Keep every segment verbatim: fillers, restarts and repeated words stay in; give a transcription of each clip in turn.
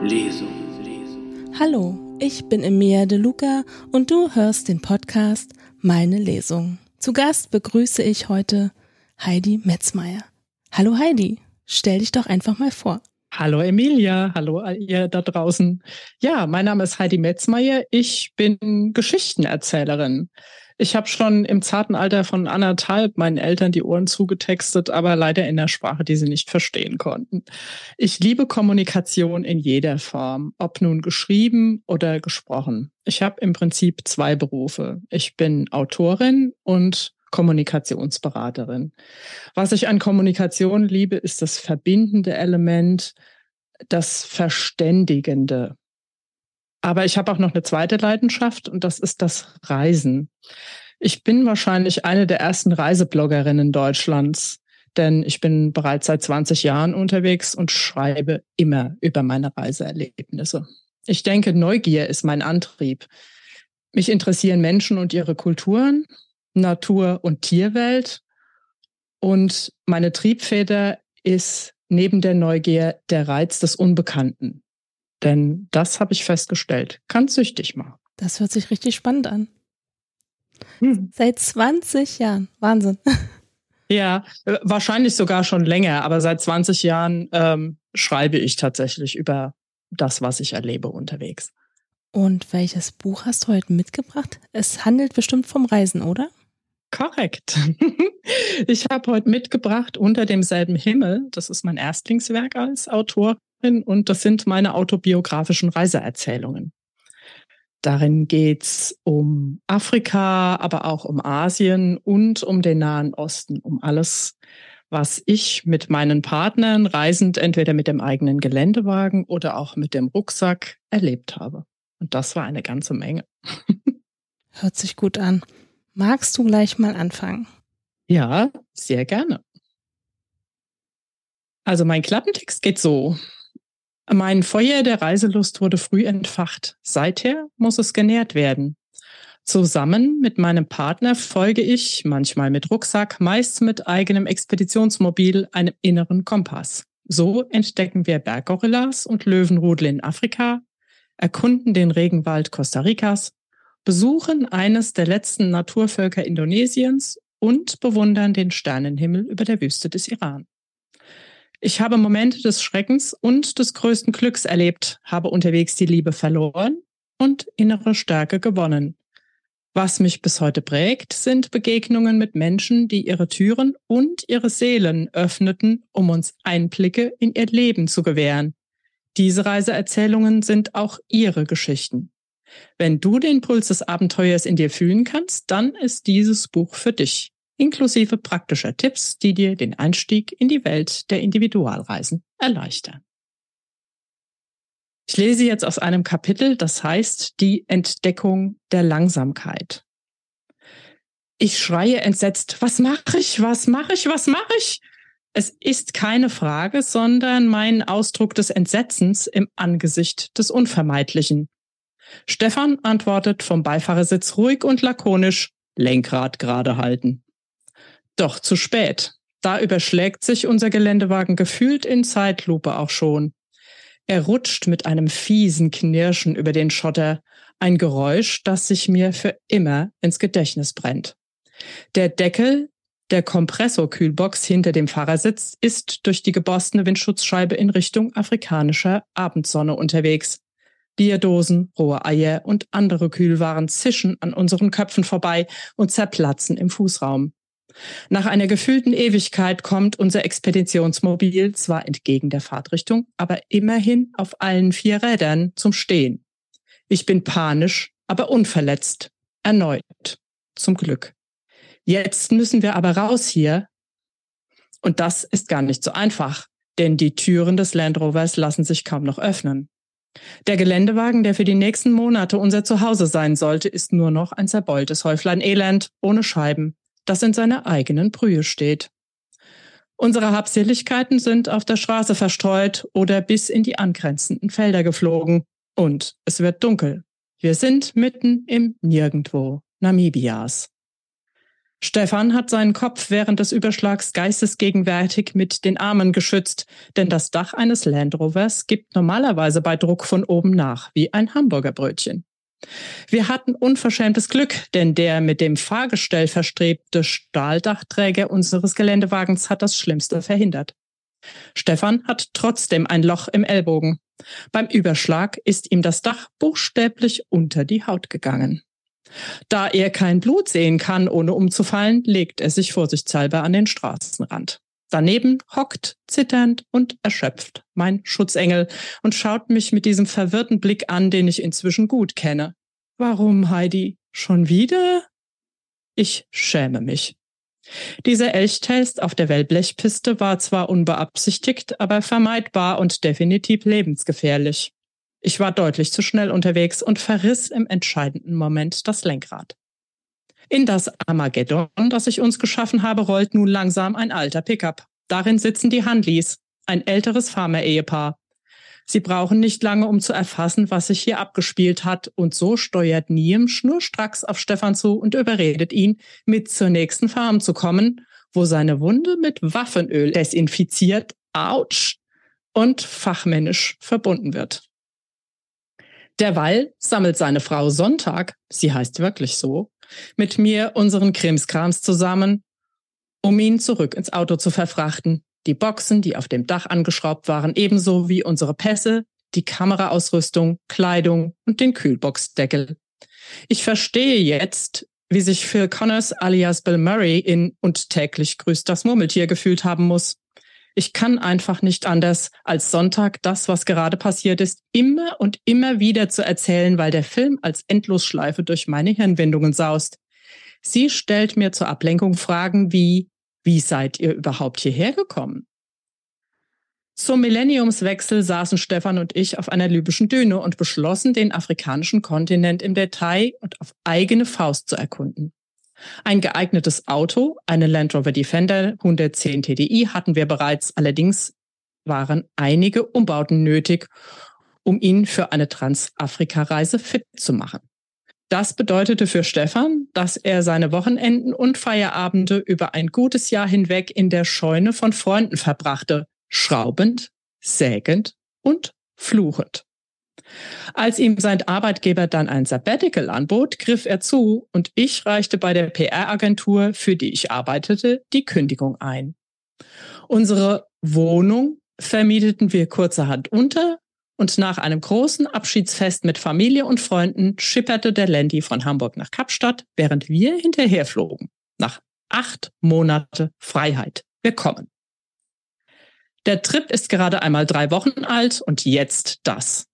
Lesung. Hallo, ich bin Emilia De Luca und du hörst den Podcast Meine Lesung. Zu Gast begrüße ich heute Heidi Metzmeier. Hallo Heidi, stell dich doch einfach mal vor. Hallo Emilia, hallo ihr da draußen. Ja, mein Name ist Heidi Metzmeier, ich bin Geschichtenerzählerin. Ich habe schon im zarten Alter von anderthalb meinen Eltern die Ohren zugetextet, aber leider in der Sprache, die sie nicht verstehen konnten. Ich liebe Kommunikation in jeder Form, ob nun geschrieben oder gesprochen. Ich habe im Prinzip zwei Berufe. Ich bin Autorin und Kommunikationsberaterin. Was ich an Kommunikation liebe, ist das verbindende Element, das Verständigende. Aber ich habe auch noch eine zweite Leidenschaft und das ist das Reisen. Ich bin wahrscheinlich eine der ersten Reisebloggerinnen Deutschlands, denn ich bin bereits seit zwanzig Jahren unterwegs und schreibe immer über meine Reiseerlebnisse. Ich denke, Neugier ist mein Antrieb. Mich interessieren Menschen und ihre Kulturen, Natur- und Tierwelt. Und meine Triebfeder ist neben der Neugier der Reiz des Unbekannten. Denn das habe ich festgestellt, kann süchtig machen. Das hört sich richtig spannend an. Hm. Seit zwanzig Jahren, Wahnsinn. Ja, wahrscheinlich sogar schon länger, aber seit zwanzig Jahren ähm, schreibe ich tatsächlich über das, was ich erlebe unterwegs. Und welches Buch hast du heute mitgebracht? Es handelt bestimmt vom Reisen, oder? Korrekt. Ich habe heute mitgebracht Unter demselben Himmel. Das ist mein Erstlingswerk als Autorin und das sind meine autobiografischen Reiseerzählungen. Darin geht's um Afrika, aber auch um Asien und um den Nahen Osten, um alles, was ich mit meinen Partnern reisend entweder mit dem eigenen Geländewagen oder auch mit dem Rucksack erlebt habe. Und das war eine ganze Menge. Hört sich gut an. Magst du gleich mal anfangen? Ja, sehr gerne. Also mein Klappentext geht so. Mein Feuer der Reiselust wurde früh entfacht. Seither muss es genährt werden. Zusammen mit meinem Partner folge ich, manchmal mit Rucksack, meist mit eigenem Expeditionsmobil, einem inneren Kompass. So entdecken wir Berggorillas und Löwenrudel in Afrika, erkunden den Regenwald Costa Ricas, besuchen eines der letzten Naturvölker Indonesiens und bewundern den Sternenhimmel über der Wüste des Iran. Ich habe Momente des Schreckens und des größten Glücks erlebt, habe unterwegs die Liebe verloren und innere Stärke gewonnen. Was mich bis heute prägt, sind Begegnungen mit Menschen, die ihre Türen und ihre Seelen öffneten, um uns Einblicke in ihr Leben zu gewähren. Diese Reiseerzählungen sind auch ihre Geschichten. Wenn du den Puls des Abenteuers in dir fühlen kannst, dann ist dieses Buch für dich, inklusive praktischer Tipps, die dir den Einstieg in die Welt der Individualreisen erleichtern. Ich lese jetzt aus einem Kapitel, das heißt Die Entdeckung der Langsamkeit. Ich schreie entsetzt, was mache ich, was mache ich, was mache ich? Es ist keine Frage, sondern mein Ausdruck des Entsetzens im Angesicht des Unvermeidlichen. Stefan antwortet vom Beifahrersitz ruhig und lakonisch, Lenkrad gerade halten. Doch zu spät. Da überschlägt sich unser Geländewagen gefühlt in Zeitlupe auch schon. Er rutscht mit einem fiesen Knirschen über den Schotter, ein Geräusch, das sich mir für immer ins Gedächtnis brennt. Der Deckel der Kompressorkühlbox hinter dem Fahrersitz ist durch die geborstene Windschutzscheibe in Richtung afrikanischer Abendsonne unterwegs. Bierdosen, rohe Eier und andere Kühlwaren zischen an unseren Köpfen vorbei und zerplatzen im Fußraum. Nach einer gefühlten Ewigkeit kommt unser Expeditionsmobil zwar entgegen der Fahrtrichtung, aber immerhin auf allen vier Rädern zum Stehen. Ich bin panisch, aber unverletzt. Erneut. Zum Glück. Jetzt müssen wir aber raus hier. Und das ist gar nicht so einfach, denn die Türen des Land Rovers lassen sich kaum noch öffnen. Der Geländewagen, der für die nächsten Monate unser Zuhause sein sollte, ist nur noch ein zerbeultes Häuflein Elend ohne Scheiben, das in seiner eigenen Brühe steht. Unsere Habseligkeiten sind auf der Straße verstreut oder bis in die angrenzenden Felder geflogen. Und es wird dunkel. Wir sind mitten im Nirgendwo Namibias. Stefan hat seinen Kopf während des Überschlags geistesgegenwärtig mit den Armen geschützt, denn das Dach eines Land Rovers gibt normalerweise bei Druck von oben nach, wie ein Hamburgerbrötchen. Wir hatten unverschämtes Glück, denn der mit dem Fahrgestell verstrebte Stahldach-Träger unseres Geländewagens hat das Schlimmste verhindert. Stefan hat trotzdem ein Loch im Ellbogen. Beim Überschlag ist ihm das Dach buchstäblich unter die Haut gegangen. Da er kein Blut sehen kann, ohne umzufallen, legt er sich vorsichtshalber an den Straßenrand. Daneben hockt, zitternd und erschöpft, mein Schutzengel und schaut mich mit diesem verwirrten Blick an, den ich inzwischen gut kenne. Warum, Heidi? Schon wieder? Ich schäme mich. Dieser Elchtest auf der Wellblechpiste war zwar unbeabsichtigt, aber vermeidbar und definitiv lebensgefährlich. Ich war deutlich zu schnell unterwegs und verriss im entscheidenden Moment das Lenkrad. In das Armageddon, das ich uns geschaffen habe, rollt nun langsam ein alter Pickup. Darin sitzen die Handleys, ein älteres Farmer-Ehepaar. Sie brauchen nicht lange, um zu erfassen, was sich hier abgespielt hat, und so steuert Niem schnurstracks auf Stefan zu und überredet ihn, mit zur nächsten Farm zu kommen, wo seine Wunde mit Waffenöl desinfiziert, ouch, und fachmännisch verbunden wird. Derweil sammelt seine Frau Sonntag, sie heißt wirklich so, mit mir unseren Krimskrams zusammen, um ihn zurück ins Auto zu verfrachten. Die Boxen, die auf dem Dach angeschraubt waren, ebenso wie unsere Pässe, die Kameraausrüstung, Kleidung und den Kühlboxdeckel. Ich verstehe jetzt, wie sich Phil Connors alias Bill Murray in Und täglich grüßt das Murmeltier gefühlt haben muss. Ich kann einfach nicht anders, als Sonntag das, was gerade passiert ist, immer und immer wieder zu erzählen, weil der Film als Endlosschleife durch meine Hirnwindungen saust. Sie stellt mir zur Ablenkung Fragen wie, wie seid ihr überhaupt hierher gekommen? Zum Millenniumswechsel saßen Stefan und ich auf einer libyschen Düne und beschlossen, den afrikanischen Kontinent im Detail und auf eigene Faust zu erkunden. Ein geeignetes Auto, eine Land Rover Defender hundertzehn T D I, hatten wir bereits, allerdings waren einige Umbauten nötig, um ihn für eine Transafrika-Reise fit zu machen. Das bedeutete für Stefan, dass er seine Wochenenden und Feierabende über ein gutes Jahr hinweg in der Scheune von Freunden verbrachte, schraubend, sägend und fluchend. Als ihm sein Arbeitgeber dann ein Sabbatical anbot, griff er zu und ich reichte bei der P R-Agentur, für die ich arbeitete, die Kündigung ein. Unsere Wohnung vermieteten wir kurzerhand unter und nach einem großen Abschiedsfest mit Familie und Freunden schipperte der Landy von Hamburg nach Kapstadt, während wir hinterherflogen. Nach acht Monate Freiheit. Wir kommen. Der Trip ist gerade einmal drei Wochen alt und jetzt das.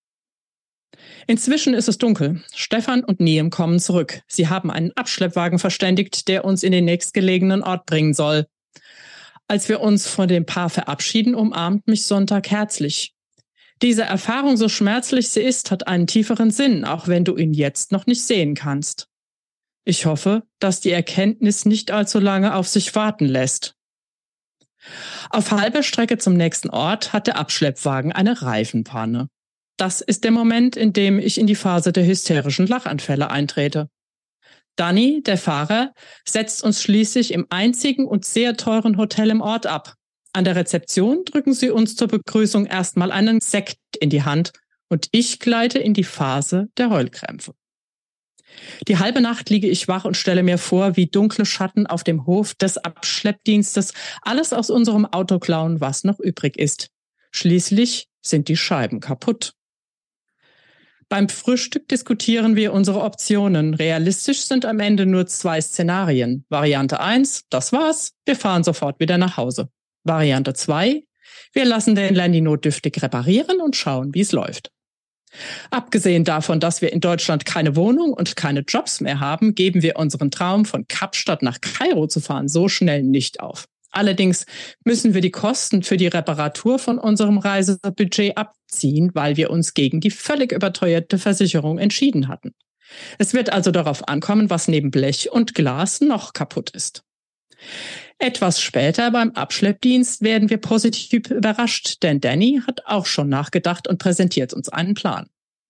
Inzwischen ist es dunkel. Stefan und Niem kommen zurück. Sie haben einen Abschleppwagen verständigt, der uns in den nächstgelegenen Ort bringen soll. Als wir uns von dem Paar verabschieden, umarmt mich Sonntag herzlich. Diese Erfahrung, so schmerzlich sie ist, hat einen tieferen Sinn, auch wenn du ihn jetzt noch nicht sehen kannst. Ich hoffe, dass die Erkenntnis nicht allzu lange auf sich warten lässt. Auf halber Strecke zum nächsten Ort hat der Abschleppwagen eine Reifenpanne. Das ist der Moment, in dem ich in die Phase der hysterischen Lachanfälle eintrete. Danny, der Fahrer, setzt uns schließlich im einzigen und sehr teuren Hotel im Ort ab. An der Rezeption drücken sie uns zur Begrüßung erstmal einen Sekt in die Hand und ich gleite in die Phase der Heulkrämpfe. Die halbe Nacht liege ich wach und stelle mir vor, wie dunkle Schatten auf dem Hof des Abschleppdienstes alles aus unserem Auto klauen, was noch übrig ist. Schließlich sind die Scheiben kaputt. Beim Frühstück diskutieren wir unsere Optionen. Realistisch sind am Ende nur zwei Szenarien. Variante eins, das war's, wir fahren sofort wieder nach Hause. Variante zwei, wir lassen den Landy notdürftig reparieren und schauen, wie es läuft. Abgesehen davon, dass wir in Deutschland keine Wohnung und keine Jobs mehr haben, geben wir unseren Traum, von Kapstadt nach Kairo zu fahren, so schnell nicht auf. Allerdings müssen wir die Kosten für die Reparatur von unserem Reisebudget abziehen, weil wir uns gegen die völlig überteuerte Versicherung entschieden hatten. Es wird also darauf ankommen, was neben Blech und Glas noch kaputt ist. Etwas später beim Abschleppdienst werden wir positiv überrascht, denn Danny hat auch schon nachgedacht und präsentiert uns einen Plan.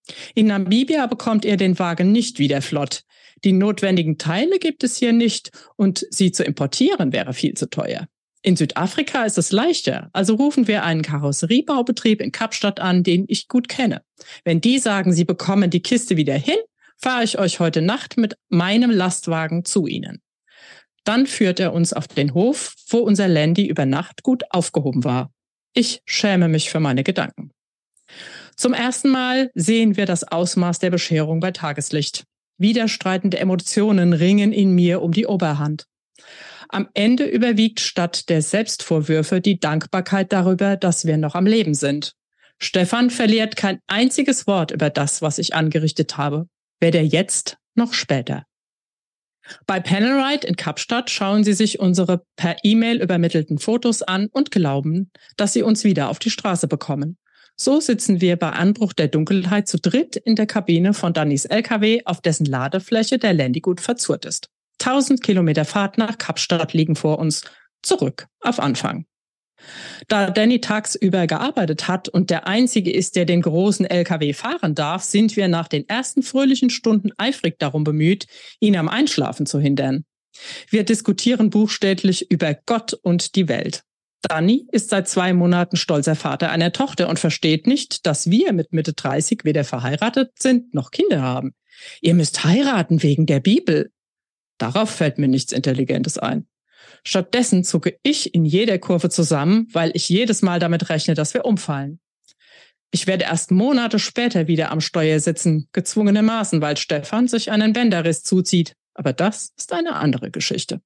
In Namibia bekommt ihr den Wagen nicht wieder flott. Die notwendigen Teile gibt es hier nicht und sie zu importieren wäre viel zu teuer. In Südafrika ist es leichter, also rufen wir einen Karosseriebaubetrieb in Kapstadt an, den ich gut kenne. Wenn die sagen, sie bekommen die Kiste wieder hin, fahre ich euch heute Nacht mit meinem Lastwagen zu ihnen. Dann führt er uns auf den Hof, wo unser Landy über Nacht gut aufgehoben war. Ich schäme mich für meine Gedanken. Zum ersten Mal sehen wir das Ausmaß der Bescherung bei Tageslicht. Widerstreitende Emotionen ringen in mir um die Oberhand. Am Ende überwiegt statt der Selbstvorwürfe die Dankbarkeit darüber, dass wir noch am Leben sind. Stefan verliert kein einziges Wort über das, was ich angerichtet habe. Weder jetzt noch später. Bei Paneelride in Kapstadt schauen sie sich unsere per E-Mail übermittelten Fotos an und glauben, dass sie uns wieder auf die Straße bekommen. So sitzen wir bei Anbruch der Dunkelheit zu dritt in der Kabine von Dannys L K W, auf dessen Ladefläche der Landy gut verzurrt ist. Tausend Kilometer Fahrt nach Kapstadt liegen vor uns. Zurück auf Anfang. Da Danny tagsüber gearbeitet hat und der Einzige ist, der den großen L K W fahren darf, sind wir nach den ersten fröhlichen Stunden eifrig darum bemüht, ihn am Einschlafen zu hindern. Wir diskutieren buchstäblich über Gott und die Welt. Danny ist seit zwei Monaten stolzer Vater einer Tochter und versteht nicht, dass wir mit Mitte dreißig weder verheiratet sind noch Kinder haben. Ihr müsst heiraten wegen der Bibel. Darauf fällt mir nichts Intelligentes ein. Stattdessen zucke ich in jeder Kurve zusammen, weil ich jedes Mal damit rechne, dass wir umfallen. Ich werde erst Monate später wieder am Steuer sitzen, gezwungenermaßen, weil Stefan sich einen Bänderriss zuzieht. Aber das ist eine andere Geschichte.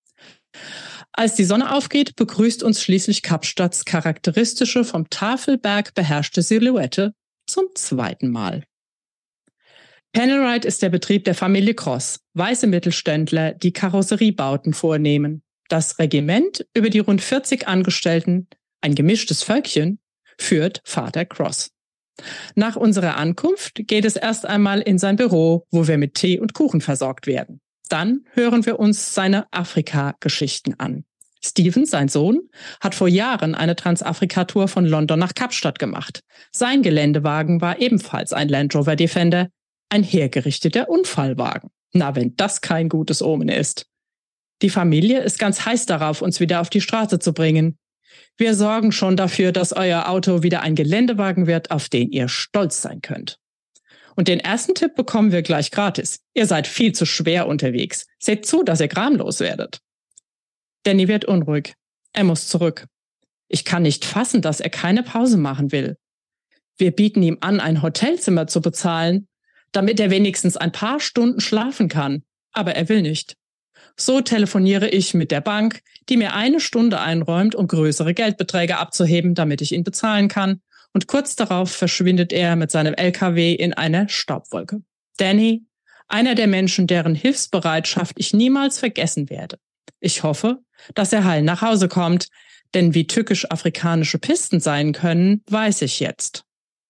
Als die Sonne aufgeht, begrüßt uns schließlich Kapstadts charakteristische, vom Tafelberg beherrschte Silhouette zum zweiten Mal. Paneelride ist der Betrieb der Familie Cross, weiße Mittelständler, die Karosseriebauten vornehmen. Das Regiment über die rund vierzig Angestellten, ein gemischtes Völkchen, führt Vater Cross. Nach unserer Ankunft geht es erst einmal in sein Büro, wo wir mit Tee und Kuchen versorgt werden. Dann hören wir uns seine Afrika-Geschichten an. Steven, sein Sohn, hat vor Jahren eine Transafrika-Tour von London nach Kapstadt gemacht. Sein Geländewagen war ebenfalls ein Land Rover Defender, ein hergerichteter Unfallwagen. Na, wenn das kein gutes Omen ist. Die Familie ist ganz heiß darauf, uns wieder auf die Straße zu bringen. Wir sorgen schon dafür, dass euer Auto wieder ein Geländewagen wird, auf den ihr stolz sein könnt. Und den ersten Tipp bekommen wir gleich gratis. Ihr seid viel zu schwer unterwegs. Seht zu, dass ihr gramlos werdet. Danny wird unruhig. Er muss zurück. Ich kann nicht fassen, dass er keine Pause machen will. Wir bieten ihm an, ein Hotelzimmer zu bezahlen, damit er wenigstens ein paar Stunden schlafen kann. Aber er will nicht. So telefoniere ich mit der Bank, die mir eine Stunde einräumt, um größere Geldbeträge abzuheben, damit ich ihn bezahlen kann. Und kurz darauf verschwindet er mit seinem L K W in einer Staubwolke. Danny, einer der Menschen, deren Hilfsbereitschaft ich niemals vergessen werde. Ich hoffe, dass er heil nach Hause kommt, denn wie tückisch-afrikanische Pisten sein können, weiß ich jetzt.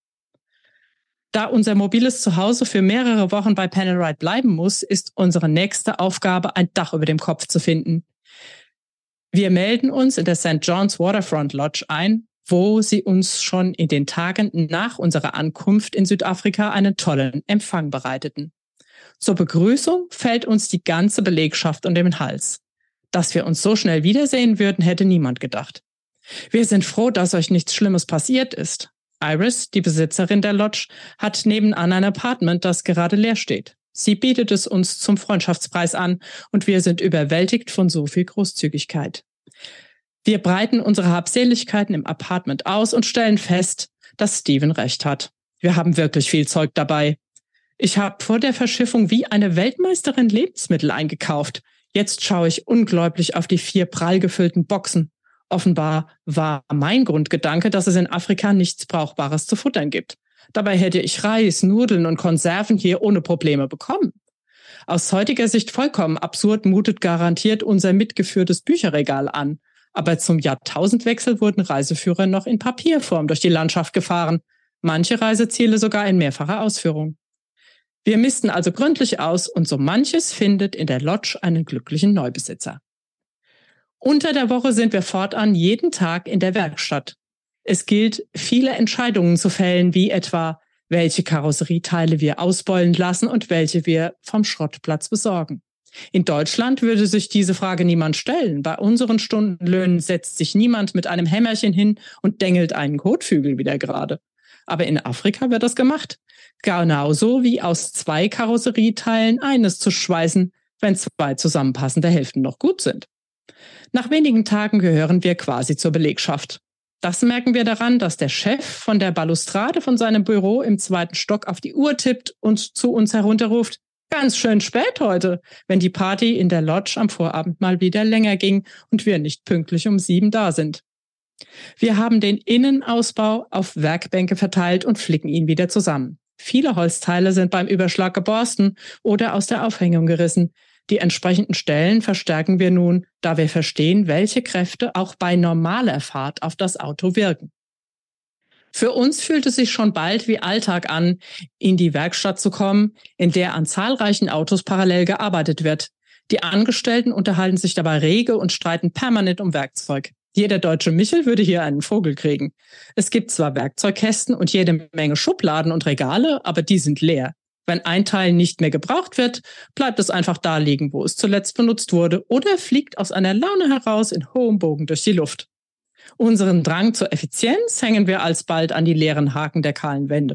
Da unser mobiles Zuhause für mehrere Wochen bei Paneelride bleiben muss, ist unsere nächste Aufgabe, ein Dach über dem Kopf zu finden. Wir melden uns in der Sankt John's Waterfront Lodge ein, wo sie uns schon in den Tagen nach unserer Ankunft in Südafrika einen tollen Empfang bereiteten. Zur Begrüßung fällt uns die ganze Belegschaft um den Hals. Dass wir uns so schnell wiedersehen würden, hätte niemand gedacht. Wir sind froh, dass euch nichts Schlimmes passiert ist. Iris, die Besitzerin der Lodge, hat nebenan ein Apartment, das gerade leer steht. Sie bietet es uns zum Freundschaftspreis an und wir sind überwältigt von so viel Großzügigkeit. Wir breiten unsere Habseligkeiten im Apartment aus und stellen fest, dass Steven recht hat. Wir haben wirklich viel Zeug dabei. Ich habe vor der Verschiffung wie eine Weltmeisterin Lebensmittel eingekauft. Jetzt schaue ich ungläubig auf die vier prall gefüllten Boxen. Offenbar war mein Grundgedanke, dass es in Afrika nichts Brauchbares zu futtern gibt. Dabei hätte ich Reis, Nudeln und Konserven hier ohne Probleme bekommen. Aus heutiger Sicht vollkommen absurd mutet garantiert unser mitgeführtes Bücherregal an. Aber zum Jahrtausendwechsel wurden Reiseführer noch in Papierform durch die Landschaft gefahren. Manche Reiseziele sogar in mehrfacher Ausführung. Wir missten also gründlich aus und so manches findet in der Lodge einen glücklichen Neubesitzer. Unter der Woche sind wir fortan jeden Tag in der Werkstatt. Es gilt, viele Entscheidungen zu fällen, wie etwa, welche Karosserieteile wir ausbeulen lassen und welche wir vom Schrottplatz besorgen. In Deutschland würde sich diese Frage niemand stellen. Bei unseren Stundenlöhnen setzt sich niemand mit einem Hämmerchen hin und dengelt einen Kotflügel wieder gerade. Aber in Afrika wird das gemacht. Genauso wie aus zwei Karosserieteilen eines zu schweißen, wenn zwei zusammenpassende Hälften noch gut sind. Nach wenigen Tagen gehören wir quasi zur Belegschaft. Das merken wir daran, dass der Chef von der Balustrade von seinem Büro im zweiten Stock auf die Uhr tippt und zu uns herunterruft: Ganz schön spät heute, wenn die Party in der Lodge am Vorabend mal wieder länger ging und wir nicht pünktlich um sieben da sind. Wir haben den Innenausbau auf Werkbänke verteilt und flicken ihn wieder zusammen. Viele Holzteile sind beim Überschlag geborsten oder aus der Aufhängung gerissen. Die entsprechenden Stellen verstärken wir nun, da wir verstehen, welche Kräfte auch bei normaler Fahrt auf das Auto wirken. Für uns fühlt es sich schon bald wie Alltag an, in die Werkstatt zu kommen, in der an zahlreichen Autos parallel gearbeitet wird. Die Angestellten unterhalten sich dabei rege und streiten permanent um Werkzeug. Jeder deutsche Michel würde hier einen Vogel kriegen. Es gibt zwar Werkzeugkästen und jede Menge Schubladen und Regale, aber die sind leer. Wenn ein Teil nicht mehr gebraucht wird, bleibt es einfach da liegen, wo es zuletzt benutzt wurde, oder fliegt aus einer Laune heraus in hohem Bogen durch die Luft. Unseren Drang zur Effizienz hängen wir alsbald an die leeren Haken der kahlen Wände.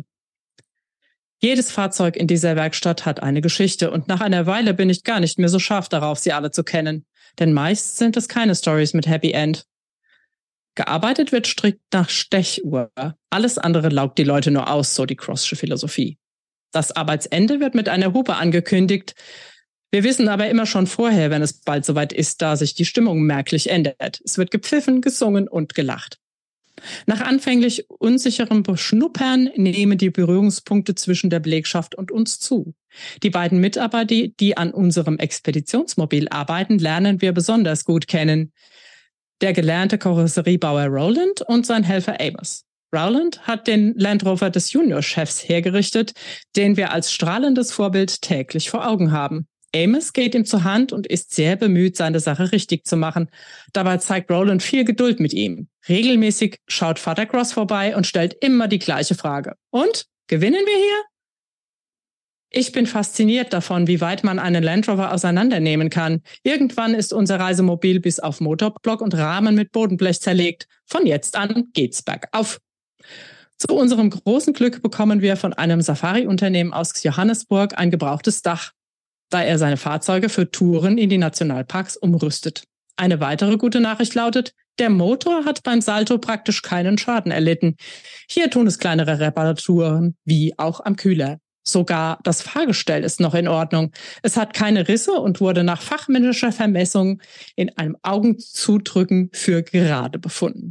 Jedes Fahrzeug in dieser Werkstatt hat eine Geschichte und nach einer Weile bin ich gar nicht mehr so scharf darauf, sie alle zu kennen. Denn meist sind es keine Stories mit Happy End. Gearbeitet wird strikt nach Stechuhr. Alles andere laugt die Leute nur aus, so die Cross'sche Philosophie. Das Arbeitsende wird mit einer Hupe angekündigt. Wir wissen aber immer schon vorher, wenn es bald soweit ist, da sich die Stimmung merklich ändert. Es wird gepfiffen, gesungen und gelacht. Nach anfänglich unsicherem Beschnuppern nehmen die Berührungspunkte zwischen der Belegschaft und uns zu. Die beiden Mitarbeiter, die an unserem Expeditionsmobil arbeiten, lernen wir besonders gut kennen. Der gelernte Karosseriebauer Roland und sein Helfer Amos. Roland hat den Land Rover des Juniorchefs hergerichtet, den wir als strahlendes Vorbild täglich vor Augen haben. Amos geht ihm zur Hand und ist sehr bemüht, seine Sache richtig zu machen. Dabei zeigt Roland viel Geduld mit ihm. Regelmäßig schaut Vater Cross vorbei und stellt immer die gleiche Frage. Und? Gewinnen wir hier? Ich bin fasziniert davon, wie weit man einen Land Rover auseinandernehmen kann. Irgendwann ist unser Reisemobil bis auf Motorblock und Rahmen mit Bodenblech zerlegt. Von jetzt an geht's bergauf. Zu unserem großen Glück bekommen wir von einem Safari-Unternehmen aus Johannesburg ein gebrauchtes Dach, da er seine Fahrzeuge für Touren in die Nationalparks umrüstet. Eine weitere gute Nachricht lautet: Der Motor hat beim Salto praktisch keinen Schaden erlitten. Hier tun es kleinere Reparaturen, wie auch am Kühler. Sogar das Fahrgestell ist noch in Ordnung. Es hat keine Risse und wurde nach fachmännischer Vermessung in einem Augenzudrücken für gerade befunden.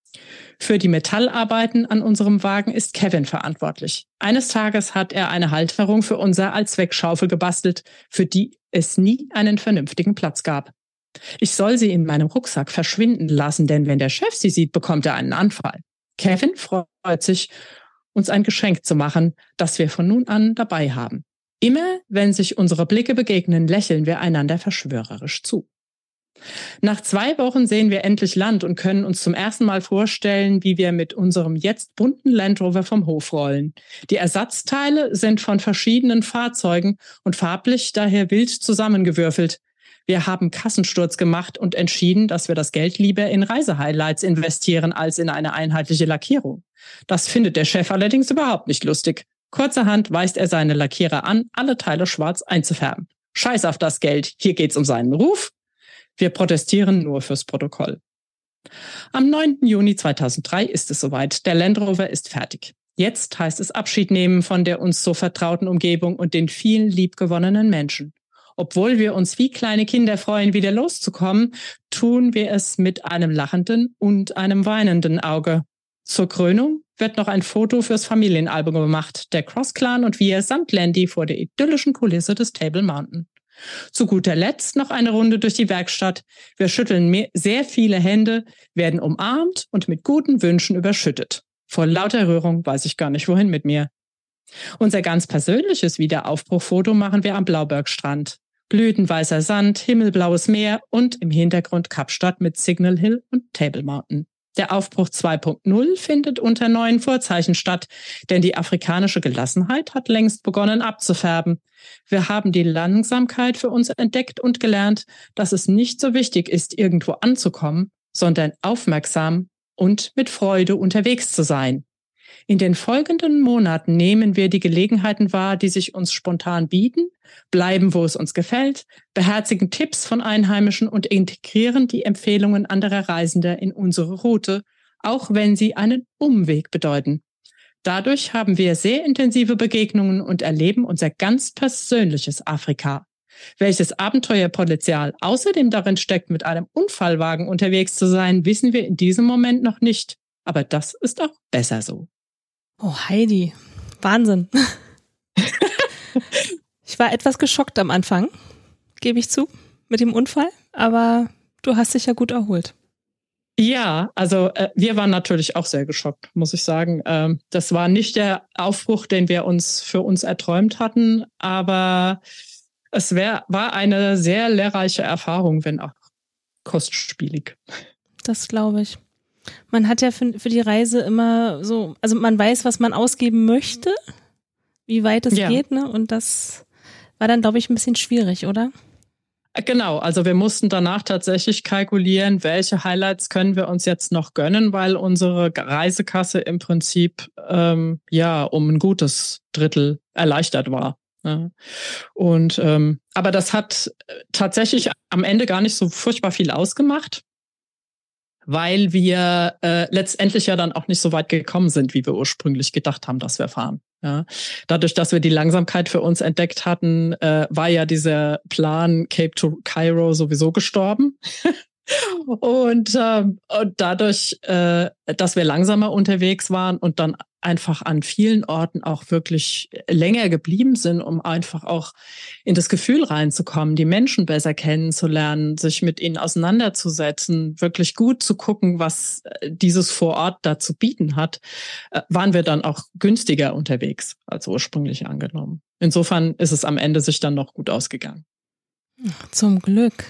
Für die Metallarbeiten an unserem Wagen ist Kevin verantwortlich. Eines Tages hat er eine Halterung für unser Allzweckschaufel gebastelt, für die es nie einen vernünftigen Platz gab. Ich soll sie in meinem Rucksack verschwinden lassen, denn wenn der Chef sie sieht, bekommt er einen Anfall. Kevin freut sich, uns ein Geschenk zu machen, das wir von nun an dabei haben. Immer, wenn sich unsere Blicke begegnen, lächeln wir einander verschwörerisch zu. Nach zwei Wochen sehen wir endlich Land und können uns zum ersten Mal vorstellen, wie wir mit unserem jetzt bunten Land Rover vom Hof rollen. Die Ersatzteile sind von verschiedenen Fahrzeugen und farblich daher wild zusammengewürfelt. Wir haben Kassensturz gemacht und entschieden, dass wir das Geld lieber in Reisehighlights investieren als in eine einheitliche Lackierung. Das findet der Chef allerdings überhaupt nicht lustig. Kurzerhand weist er seine Lackierer an, alle Teile schwarz einzufärben. Scheiß auf das Geld, hier geht's um seinen Ruf. Wir protestieren nur fürs Protokoll. Am neunten Juni zweitausenddrei ist es soweit. Der Land Rover ist fertig. Jetzt heißt es Abschied nehmen von der uns so vertrauten Umgebung und den vielen liebgewonnenen Menschen. Obwohl wir uns wie kleine Kinder freuen, wieder loszukommen, tun wir es mit einem lachenden und einem weinenden Auge. Zur Krönung wird noch ein Foto fürs Familienalbum gemacht. Der Cross Clan und wir samt Landy vor der idyllischen Kulisse des Table Mountain. Zu guter Letzt noch eine Runde durch die Werkstatt. Wir schütteln mehr, sehr viele Hände, werden umarmt und mit guten Wünschen überschüttet. Vor lauter Rührung weiß ich gar nicht, wohin mit mir. Unser ganz persönliches Wiederaufbruchfoto machen wir am Blaubergstrand. Blütenweißer Sand, himmelblaues Meer und im Hintergrund Kapstadt mit Signal Hill und Table Mountain. Der Aufbruch zwei Punkt null findet unter neuen Vorzeichen statt, denn die afrikanische Gelassenheit hat längst begonnen abzufärben. Wir haben die Langsamkeit für uns entdeckt und gelernt, dass es nicht so wichtig ist, irgendwo anzukommen, sondern aufmerksam und mit Freude unterwegs zu sein. In den folgenden Monaten nehmen wir die Gelegenheiten wahr, die sich uns spontan bieten, bleiben, wo es uns gefällt, beherzigen Tipps von Einheimischen und integrieren die Empfehlungen anderer Reisender in unsere Route, auch wenn sie einen Umweg bedeuten. Dadurch haben wir sehr intensive Begegnungen und erleben unser ganz persönliches Afrika. Welches Abenteuerpotenzial außerdem darin steckt, mit einem Unfallwagen unterwegs zu sein, wissen wir in diesem Moment noch nicht. Aber das ist auch besser so. Oh, Heidi, Wahnsinn. Ich war etwas geschockt am Anfang, gebe ich zu, mit dem Unfall, aber du hast dich ja gut erholt. Ja, also äh, wir waren natürlich auch sehr geschockt, muss ich sagen. Ähm, das war nicht der Aufbruch, den wir uns für uns erträumt hatten, aber es wär, war eine sehr lehrreiche Erfahrung, wenn auch kostspielig. Das glaube ich. Man hat ja für, für die Reise immer so, also man weiß, was man ausgeben möchte, wie weit es ja. geht, ne? Und das war dann, glaube ich, ein bisschen schwierig, oder? Genau, also wir mussten danach tatsächlich kalkulieren, welche Highlights können wir uns jetzt noch gönnen, weil unsere Reisekasse im Prinzip ähm, ja um ein gutes Drittel erleichtert war. Ja. Und ähm, aber das hat tatsächlich am Ende gar nicht so furchtbar viel ausgemacht, weil wir äh, letztendlich ja dann auch nicht so weit gekommen sind, wie wir ursprünglich gedacht haben, dass wir fahren. Ja. Dadurch, dass wir die Langsamkeit für uns entdeckt hatten, äh, war ja dieser Plan Cape to Cairo sowieso gestorben. und, ähm, und dadurch, äh, dass wir langsamer unterwegs waren und dann einfach an vielen Orten auch wirklich länger geblieben sind, um einfach auch in das Gefühl reinzukommen, die Menschen besser kennenzulernen, sich mit ihnen auseinanderzusetzen, wirklich gut zu gucken, was dieses Vorort da zu bieten hat, waren wir dann auch günstiger unterwegs als ursprünglich angenommen. Insofern ist es am Ende sich dann noch gut ausgegangen. Zum Glück.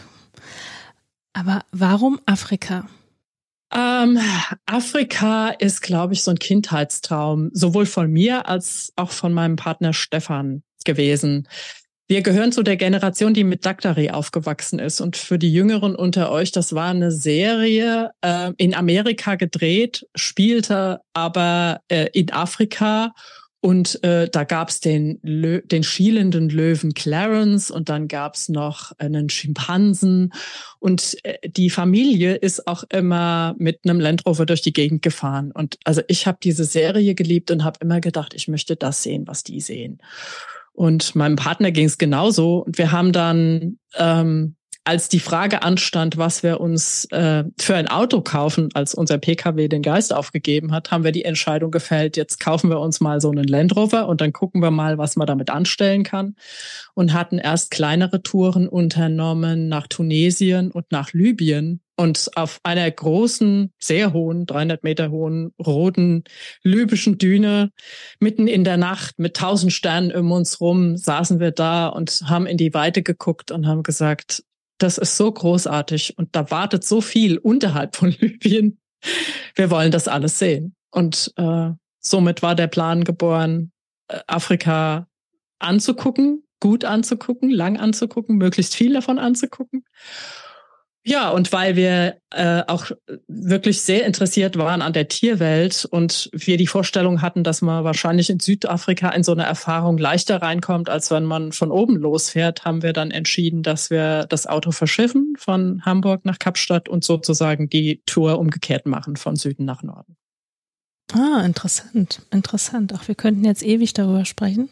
Aber warum Afrika? Ähm, Afrika ist, glaube ich, so ein Kindheitstraum, sowohl von mir als auch von meinem Partner Stefan gewesen. Wir gehören zu der Generation, die mit Daktari aufgewachsen ist. Und für die Jüngeren unter euch, das war eine Serie äh, in Amerika gedreht, spielte aber äh, in Afrika. Und äh, da gab's den Lö- den schielenden Löwen Clarence und dann gab's noch einen Schimpansen. Und äh, die Familie ist auch immer mit einem Land Rover durch die Gegend gefahren. Und also ich habe diese Serie geliebt und habe immer gedacht, ich möchte das sehen, was die sehen. Und meinem Partner ging's genauso. Und wir haben dann, ähm, als die Frage anstand, was wir uns äh, für ein Auto kaufen, als unser P K W den Geist aufgegeben hat, haben wir die Entscheidung gefällt, jetzt kaufen wir uns mal so einen Land Rover und dann gucken wir mal, was man damit anstellen kann. Und hatten erst kleinere Touren unternommen nach Tunesien und nach Libyen. Und auf einer großen, sehr hohen, dreihundert Meter hohen, roten libyschen Düne, mitten in der Nacht mit tausend Sternen um uns rum, saßen wir da und haben in die Weite geguckt und haben gesagt, das ist so großartig und da wartet so viel unterhalb von Libyen. Wir wollen das alles sehen. Und äh, somit war der Plan geboren, Afrika anzugucken, gut anzugucken, lang anzugucken, möglichst viel davon anzugucken. Ja, und weil wir äh, auch wirklich sehr interessiert waren an der Tierwelt und wir die Vorstellung hatten, dass man wahrscheinlich in Südafrika in so eine Erfahrung leichter reinkommt, als wenn man von oben losfährt, haben wir dann entschieden, dass wir das Auto verschiffen von Hamburg nach Kapstadt und sozusagen die Tour umgekehrt machen, von Süden nach Norden. Ah, interessant, interessant. Ach, wir könnten jetzt ewig darüber sprechen.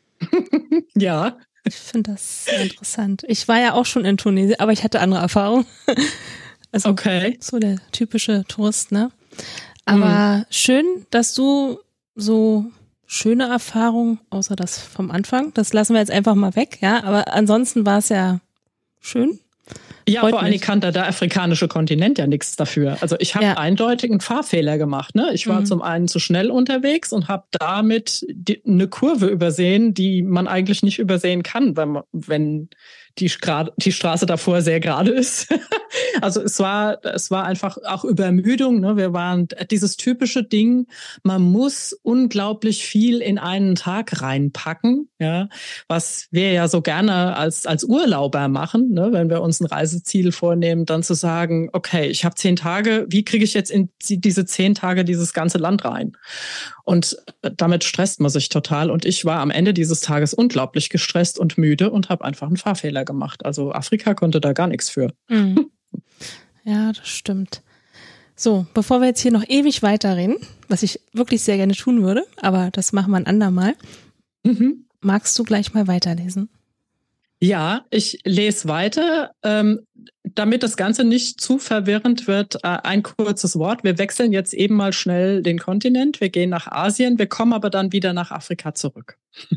Ja. Ich finde das sehr interessant. Ich war ja auch schon in Tunesien, aber ich hatte andere Erfahrungen. Also okay. So der typische Tourist, ne? Aber mhm. schön, dass du so schöne Erfahrungen, außer das vom Anfang, das lassen wir jetzt einfach mal weg, ja? Aber ansonsten war es ja schön. Ja, Freut vor allem mich. kann da der afrikanische Kontinent ja nichts dafür. Also ich habe ja. eindeutig einen Fahrfehler gemacht. Ne? Ich war mhm. zum einen zu schnell unterwegs und habe damit die, eine Kurve übersehen, die man eigentlich nicht übersehen kann, wenn, man, wenn die, die Straße davor sehr gerade ist. Also es war, es war einfach auch Übermüdung. Ne? Wir waren dieses typische Ding, man muss unglaublich viel in einen Tag reinpacken, ja, was wir ja so gerne als, als Urlauber machen, ne? Wenn wir uns ein Reiseziel vornehmen, dann zu sagen, okay, ich habe zehn Tage, wie kriege ich jetzt in diese zehn Tage dieses ganze Land rein? Und damit stresst man sich total. Und ich war am Ende dieses Tages unglaublich gestresst und müde und habe einfach einen Fahrfehler gemacht. Also Afrika konnte da gar nichts für. Mhm. Ja, das stimmt. So, bevor wir jetzt hier noch ewig weiterreden, was ich wirklich sehr gerne tun würde, aber das machen wir ein andermal, mhm. magst du gleich mal weiterlesen? Ja, ich lese weiter. Ähm, damit das Ganze nicht zu verwirrend wird, äh, ein kurzes Wort. Wir wechseln jetzt eben mal schnell den Kontinent. Wir gehen nach Asien, wir kommen aber dann wieder nach Afrika zurück.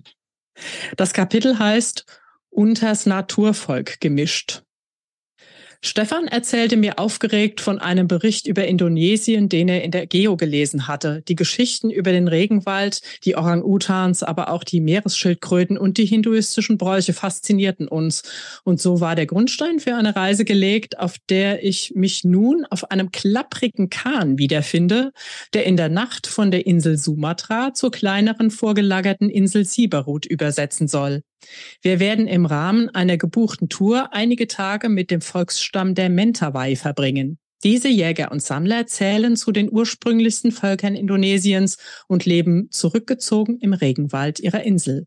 Das Kapitel heißt Unters Naturvolk gemischt. Stefan erzählte mir aufgeregt von einem Bericht über Indonesien, den er in der Geo gelesen hatte. Die Geschichten über den Regenwald, die Orang-Utans, aber auch die Meeresschildkröten und die hinduistischen Bräuche faszinierten uns. Und so war der Grundstein für eine Reise gelegt, auf der ich mich nun auf einem klapprigen Kahn wiederfinde, der in der Nacht von der Insel Sumatra zur kleineren vorgelagerten Insel Siberut übersetzen soll. Wir werden im Rahmen einer gebuchten Tour einige Tage mit dem Volksstamm der Mentawai verbringen. Diese Jäger und Sammler zählen zu den ursprünglichsten Völkern Indonesiens und leben zurückgezogen im Regenwald ihrer Insel.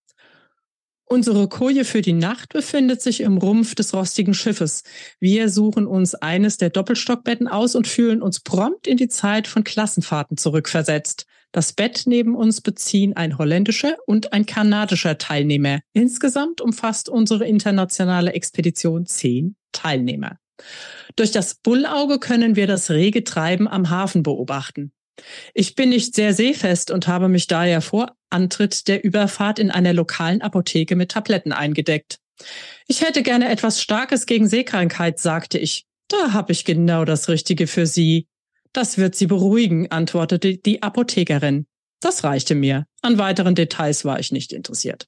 Unsere Koje für die Nacht befindet sich im Rumpf des rostigen Schiffes. Wir suchen uns eines der Doppelstockbetten aus und fühlen uns prompt in die Zeit von Klassenfahrten zurückversetzt. Das Bett neben uns beziehen ein holländischer und ein kanadischer Teilnehmer. Insgesamt umfasst unsere internationale Expedition zehn Teilnehmer. Durch das Bullauge können wir das rege Treiben am Hafen beobachten. Ich bin nicht sehr seefest und habe mich daher vor Antritt der Überfahrt in einer lokalen Apotheke mit Tabletten eingedeckt. Ich hätte gerne etwas Starkes gegen Seekrankheit, sagte ich. Da habe ich genau das Richtige für Sie. Das wird Sie beruhigen, antwortete die Apothekerin. Das reichte mir. An weiteren Details war ich nicht interessiert.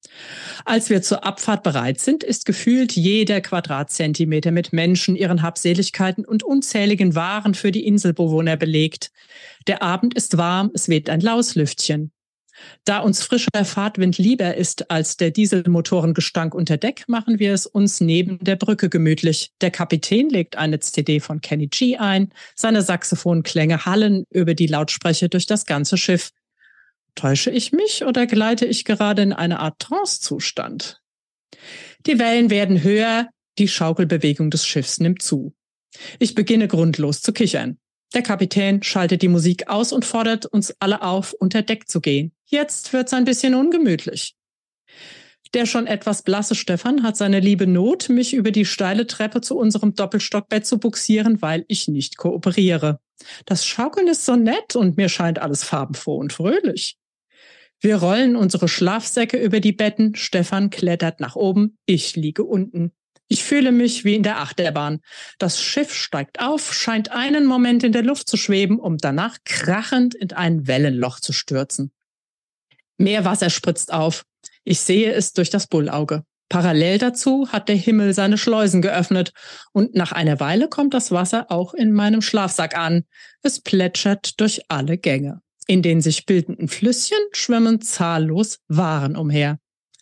Als wir zur Abfahrt bereit sind, ist gefühlt jeder Quadratzentimeter mit Menschen, ihren Habseligkeiten und unzähligen Waren für die Inselbewohner belegt. Der Abend ist warm, es weht ein laues Lüftchen. Da uns frischer Fahrtwind lieber ist als der Dieselmotorengestank unter Deck, machen wir es uns neben der Brücke gemütlich. Der Kapitän legt eine C D von Kenny G ein, seine Saxophonklänge hallen über die Lautsprecher durch das ganze Schiff. Täusche ich mich oder gleite ich gerade in eine Art Trance-Zustand? Die Wellen werden höher, die Schaukelbewegung des Schiffs nimmt zu. Ich beginne grundlos zu kichern. Der Kapitän schaltet die Musik aus und fordert uns alle auf, unter Deck zu gehen. Jetzt wird's ein bisschen ungemütlich. Der schon etwas blasse Stefan hat seine liebe Not, mich über die steile Treppe zu unserem Doppelstockbett zu buxieren, weil ich nicht kooperiere. Das Schaukeln ist so nett und mir scheint alles farbenfroh und fröhlich. Wir rollen unsere Schlafsäcke über die Betten, Stefan klettert nach oben, ich liege unten. Ich fühle mich wie in der Achterbahn. Das Schiff steigt auf, scheint einen Moment in der Luft zu schweben, um danach krachend in ein Wellenloch zu stürzen. Meerwasser spritzt auf. Ich sehe es durch das Bullauge. Parallel dazu hat der Himmel seine Schleusen geöffnet und nach einer Weile kommt das Wasser auch in meinem Schlafsack an. Es plätschert durch alle Gänge. In den sich bildenden Flüsschen schwimmen zahllos Waren umher.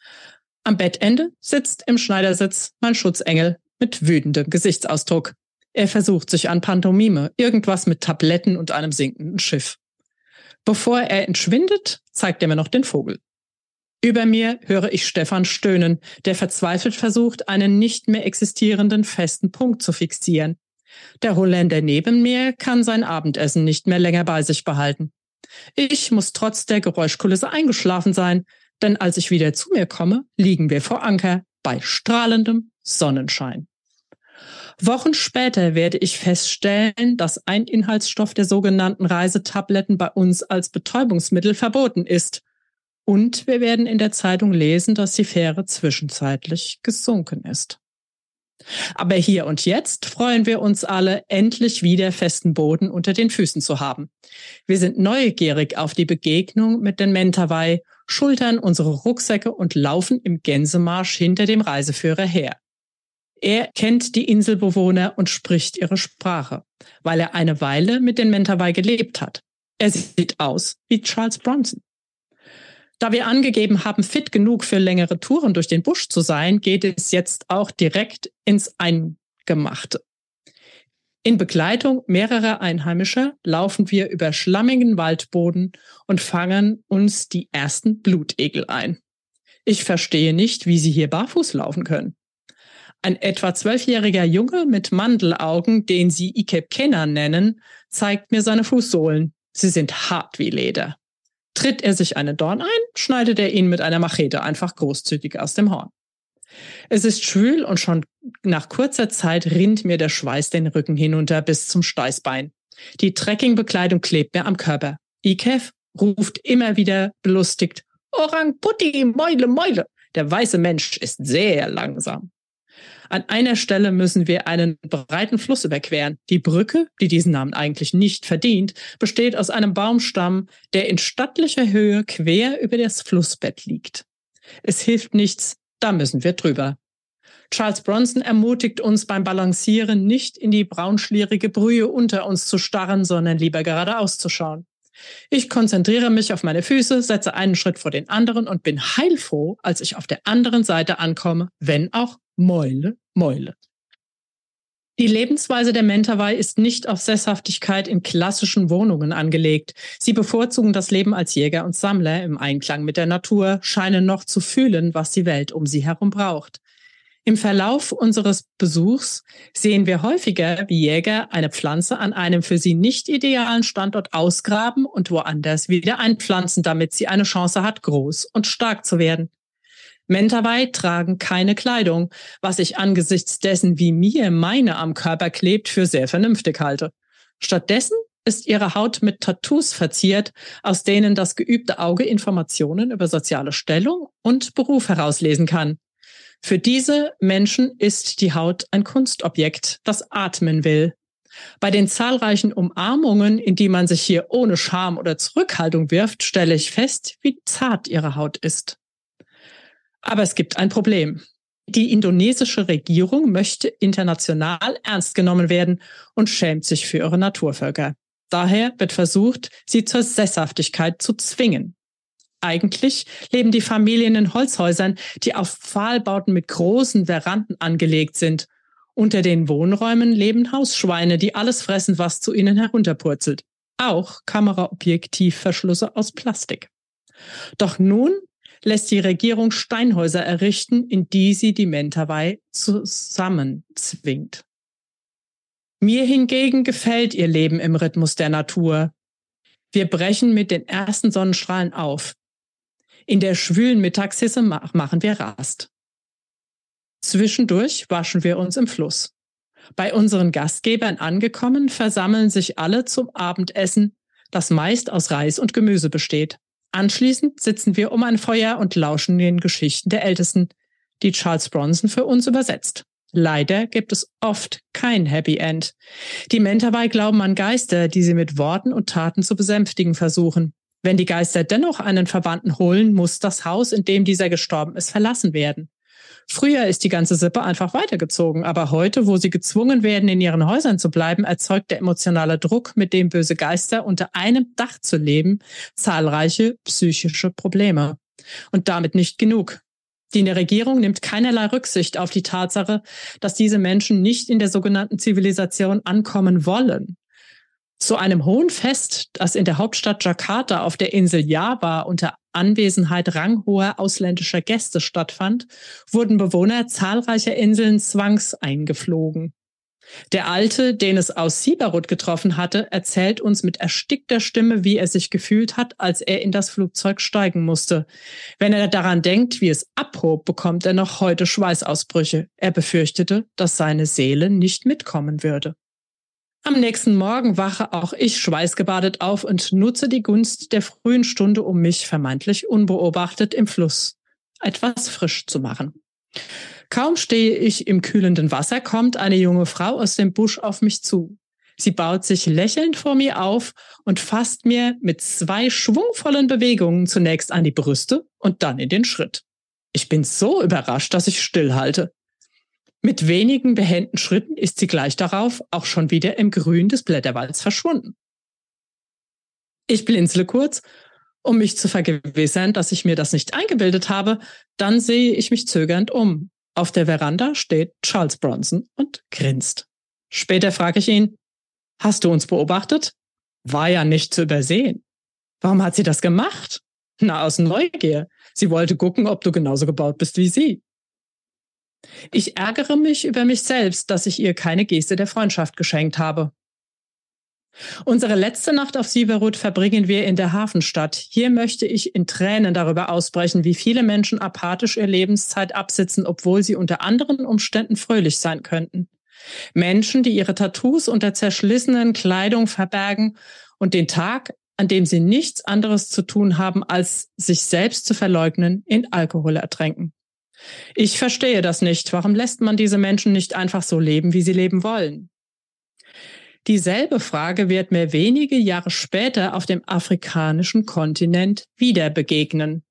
Am Bettende sitzt im Schneidersitz mein Schutzengel mit wütendem Gesichtsausdruck. Er versucht sich an Pantomime, irgendwas mit Tabletten und einem sinkenden Schiff. Bevor er entschwindet, zeigt er mir noch den Vogel. Über mir höre ich Stefan stöhnen, der verzweifelt versucht, einen nicht mehr existierenden festen Punkt zu fixieren. Der Holländer neben mir kann sein Abendessen nicht mehr länger bei sich behalten. Ich muss trotz der Geräuschkulisse eingeschlafen sein, denn als ich wieder zu mir komme, liegen wir vor Anker bei strahlendem Sonnenschein. Wochen später werde ich feststellen, dass ein Inhaltsstoff der sogenannten Reisetabletten bei uns als Betäubungsmittel verboten ist. Und wir werden in der Zeitung lesen, dass die Fähre zwischenzeitlich gesunken ist. Aber hier und jetzt freuen wir uns alle, endlich wieder festen Boden unter den Füßen zu haben. Wir sind neugierig auf die Begegnung mit den Mentawai, schultern unsere Rucksäcke und laufen im Gänsemarsch hinter dem Reiseführer her. Er kennt die Inselbewohner und spricht ihre Sprache, weil er eine Weile mit den Mentawai gelebt hat. Er sieht aus wie Charles Bronson. Da wir angegeben haben, fit genug für längere Touren durch den Busch zu sein, geht es jetzt auch direkt ins Eingemachte. In Begleitung mehrerer Einheimischer laufen wir über schlammigen Waldboden und fangen uns die ersten Blutegel ein. Ich verstehe nicht, wie sie hier barfuß laufen können. Ein etwa zwölfjähriger Junge mit Mandelaugen, den sie Ikebkena nennen, zeigt mir seine Fußsohlen. Sie sind hart wie Leder. Tritt er sich einen Dorn ein, schneidet er ihn mit einer Machete einfach großzügig aus dem Horn. Es ist schwül und schon nach kurzer Zeit rinnt mir der Schweiß den Rücken hinunter bis zum Steißbein. Die Trekkingbekleidung klebt mir am Körper. Ikev ruft immer wieder belustigt, Orang Putti, Meule, Meule. Der weiße Mensch ist sehr langsam. An einer Stelle müssen wir einen breiten Fluss überqueren. Die Brücke, die diesen Namen eigentlich nicht verdient, besteht aus einem Baumstamm, der in stattlicher Höhe quer über das Flussbett liegt. Es hilft nichts, da müssen wir drüber. Charles Bronson ermutigt uns beim Balancieren, nicht in die braunschlierige Brühe unter uns zu starren, sondern lieber geradeaus zu schauen. Ich konzentriere mich auf meine Füße, setze einen Schritt vor den anderen und bin heilfroh, als ich auf der anderen Seite ankomme, wenn auch Meule, Meule. Die Lebensweise der Mentawai ist nicht auf Sesshaftigkeit in klassischen Wohnungen angelegt. Sie bevorzugen das Leben als Jäger und Sammler im Einklang mit der Natur, scheinen noch zu fühlen, was die Welt um sie herum braucht. Im Verlauf unseres Besuchs sehen wir häufiger, wie Jäger eine Pflanze an einem für sie nicht idealen Standort ausgraben und woanders wieder einpflanzen, damit sie eine Chance hat, groß und stark zu werden. Mentawai tragen keine Kleidung, was ich angesichts dessen, wie mir meine am Körper klebt, für sehr vernünftig halte. Stattdessen ist ihre Haut mit Tattoos verziert, aus denen das geübte Auge Informationen über soziale Stellung und Beruf herauslesen kann. Für diese Menschen ist die Haut ein Kunstobjekt, das atmen will. Bei den zahlreichen Umarmungen, in die man sich hier ohne Scham oder Zurückhaltung wirft, stelle ich fest, wie zart ihre Haut ist. Aber es gibt ein Problem. Die indonesische Regierung möchte international ernst genommen werden und schämt sich für ihre Naturvölker. Daher wird versucht, sie zur Sesshaftigkeit zu zwingen. Eigentlich leben die Familien in Holzhäusern, die auf Pfahlbauten mit großen Veranden angelegt sind. Unter den Wohnräumen leben Hausschweine, die alles fressen, was zu ihnen herunterpurzelt. Auch Kameraobjektivverschlüsse aus Plastik. Doch nun lässt die Regierung Steinhäuser errichten, in die sie die Mentawai zusammenzwingt. Mir hingegen gefällt ihr Leben im Rhythmus der Natur. Wir brechen mit den ersten Sonnenstrahlen auf. In der schwülen Mittagshitze machen wir Rast. Zwischendurch waschen wir uns im Fluss. Bei unseren Gastgebern angekommen, versammeln sich alle zum Abendessen, das meist aus Reis und Gemüse besteht. Anschließend sitzen wir um ein Feuer und lauschen den Geschichten der Ältesten, die Charles Bronson für uns übersetzt. Leider gibt es oft kein Happy End. Die Mentawai glauben an Geister, die sie mit Worten und Taten zu besänftigen versuchen. Wenn die Geister dennoch einen Verwandten holen, muss das Haus, in dem dieser gestorben ist, verlassen werden. Früher ist die ganze Sippe einfach weitergezogen, aber heute, wo sie gezwungen werden, in ihren Häusern zu bleiben, erzeugt der emotionale Druck, mit dem böse Geister unter einem Dach zu leben, zahlreiche psychische Probleme. Und damit nicht genug. Die Regierung nimmt keinerlei Rücksicht auf die Tatsache, dass diese Menschen nicht in der sogenannten Zivilisation ankommen wollen. Zu einem hohen Fest, das in der Hauptstadt Jakarta auf der Insel Java unter Anwesenheit ranghoher ausländischer Gäste stattfand, wurden Bewohner zahlreicher Inseln zwangseingeflogen. Der Alte, den es aus Siberut getroffen hatte, erzählt uns mit erstickter Stimme, wie er sich gefühlt hat, als er in das Flugzeug steigen musste. Wenn er daran denkt, wie es abhob, bekommt er noch heute Schweißausbrüche. Er befürchtete, dass seine Seele nicht mitkommen würde. Am nächsten Morgen wache auch ich schweißgebadet auf und nutze die Gunst der frühen Stunde, um mich vermeintlich unbeobachtet im Fluss etwas frisch zu machen. Kaum stehe ich im kühlenden Wasser, kommt eine junge Frau aus dem Busch auf mich zu. Sie baut sich lächelnd vor mir auf und fasst mir mit zwei schwungvollen Bewegungen zunächst an die Brüste und dann in den Schritt. Ich bin so überrascht, dass ich stillhalte. Mit wenigen behenden Schritten ist sie gleich darauf auch schon wieder im Grün des Blätterwalds verschwunden. Ich blinzle kurz, um mich zu vergewissern, dass ich mir das nicht eingebildet habe. Dann sehe ich mich zögernd um. Auf der Veranda steht Charles Bronson und grinst. Später frage ich ihn, hast du uns beobachtet? War ja nicht zu übersehen. Warum hat sie das gemacht? Na, aus Neugier. Sie wollte gucken, ob du genauso gebaut bist wie sie. Ich ärgere mich über mich selbst, dass ich ihr keine Geste der Freundschaft geschenkt habe. Unsere letzte Nacht auf Sieverud verbringen wir in der Hafenstadt. Hier möchte ich in Tränen darüber ausbrechen, wie viele Menschen apathisch ihr Lebenszeit absitzen, obwohl sie unter anderen Umständen fröhlich sein könnten. Menschen, die ihre Tattoos unter zerschlissenen Kleidung verbergen und den Tag, an dem sie nichts anderes zu tun haben, als sich selbst zu verleugnen, in Alkohol ertränken. Ich verstehe das nicht. Warum lässt man diese Menschen nicht einfach so leben, wie sie leben wollen? Dieselbe Frage wird mir wenige Jahre später auf dem afrikanischen Kontinent wieder begegnen.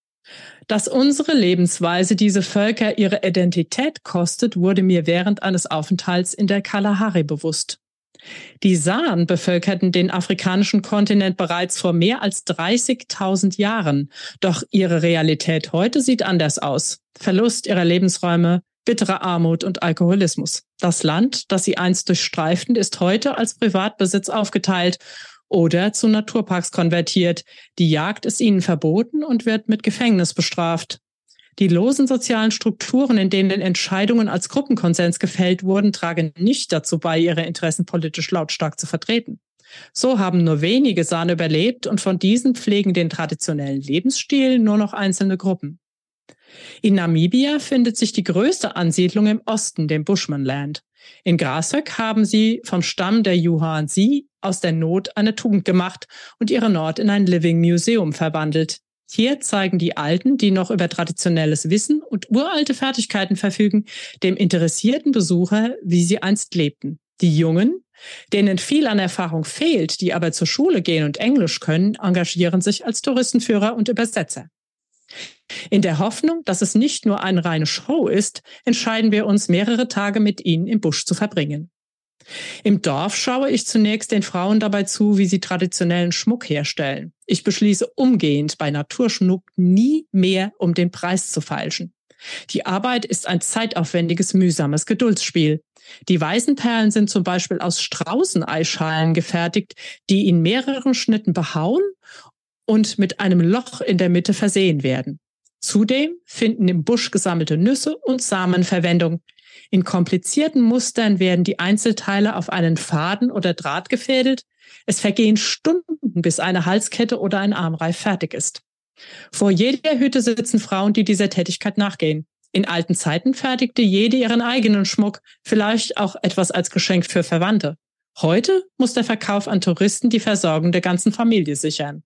Dass unsere Lebensweise diese Völker ihre Identität kostet, wurde mir während eines Aufenthalts in der Kalahari bewusst. Die San bevölkerten den afrikanischen Kontinent bereits vor mehr als dreißigtausend Jahren. Doch ihre Realität heute sieht anders aus. Verlust ihrer Lebensräume, bittere Armut und Alkoholismus. Das Land, das sie einst durchstreiften, ist heute als Privatbesitz aufgeteilt oder zu Naturparks konvertiert. Die Jagd ist ihnen verboten und wird mit Gefängnis bestraft. Die losen sozialen Strukturen, in denen Entscheidungen als Gruppenkonsens gefällt wurden, tragen nicht dazu bei, ihre Interessen politisch lautstark zu vertreten. So haben nur wenige San überlebt und von diesen pflegen den traditionellen Lebensstil nur noch einzelne Gruppen. In Namibia findet sich die größte Ansiedlung im Osten, dem Bushmanland. In Grashöck haben sie vom Stamm der Yuhan-Si aus der Not eine Tugend gemacht und ihren Ort in ein Living Museum verwandelt. Hier zeigen die Alten, die noch über traditionelles Wissen und uralte Fertigkeiten verfügen, dem interessierten Besucher, wie sie einst lebten. Die Jungen, denen viel an Erfahrung fehlt, die aber zur Schule gehen und Englisch können, engagieren sich als Touristenführer und Übersetzer. In der Hoffnung, dass es nicht nur eine reine Show ist, entscheiden wir uns, mehrere Tage mit ihnen im Busch zu verbringen. Im Dorf schaue ich zunächst den Frauen dabei zu, wie sie traditionellen Schmuck herstellen. Ich beschließe umgehend, bei Naturschmuck nie mehr um den Preis zu feilschen. Die Arbeit ist ein zeitaufwendiges, mühsames Geduldsspiel. Die weißen Perlen sind zum Beispiel aus Straußeneischalen gefertigt, die in mehreren Schnitten behauen und mit einem Loch in der Mitte versehen werden. Zudem finden im Busch gesammelte Nüsse und Samen Verwendung. In komplizierten Mustern werden die Einzelteile auf einen Faden oder Draht gefädelt. Es vergehen Stunden, bis eine Halskette oder ein Armreif fertig ist. Vor jeder Hütte sitzen Frauen, die dieser Tätigkeit nachgehen. In alten Zeiten fertigte jede ihren eigenen Schmuck, vielleicht auch etwas als Geschenk für Verwandte. Heute muss der Verkauf an Touristen die Versorgung der ganzen Familie sichern.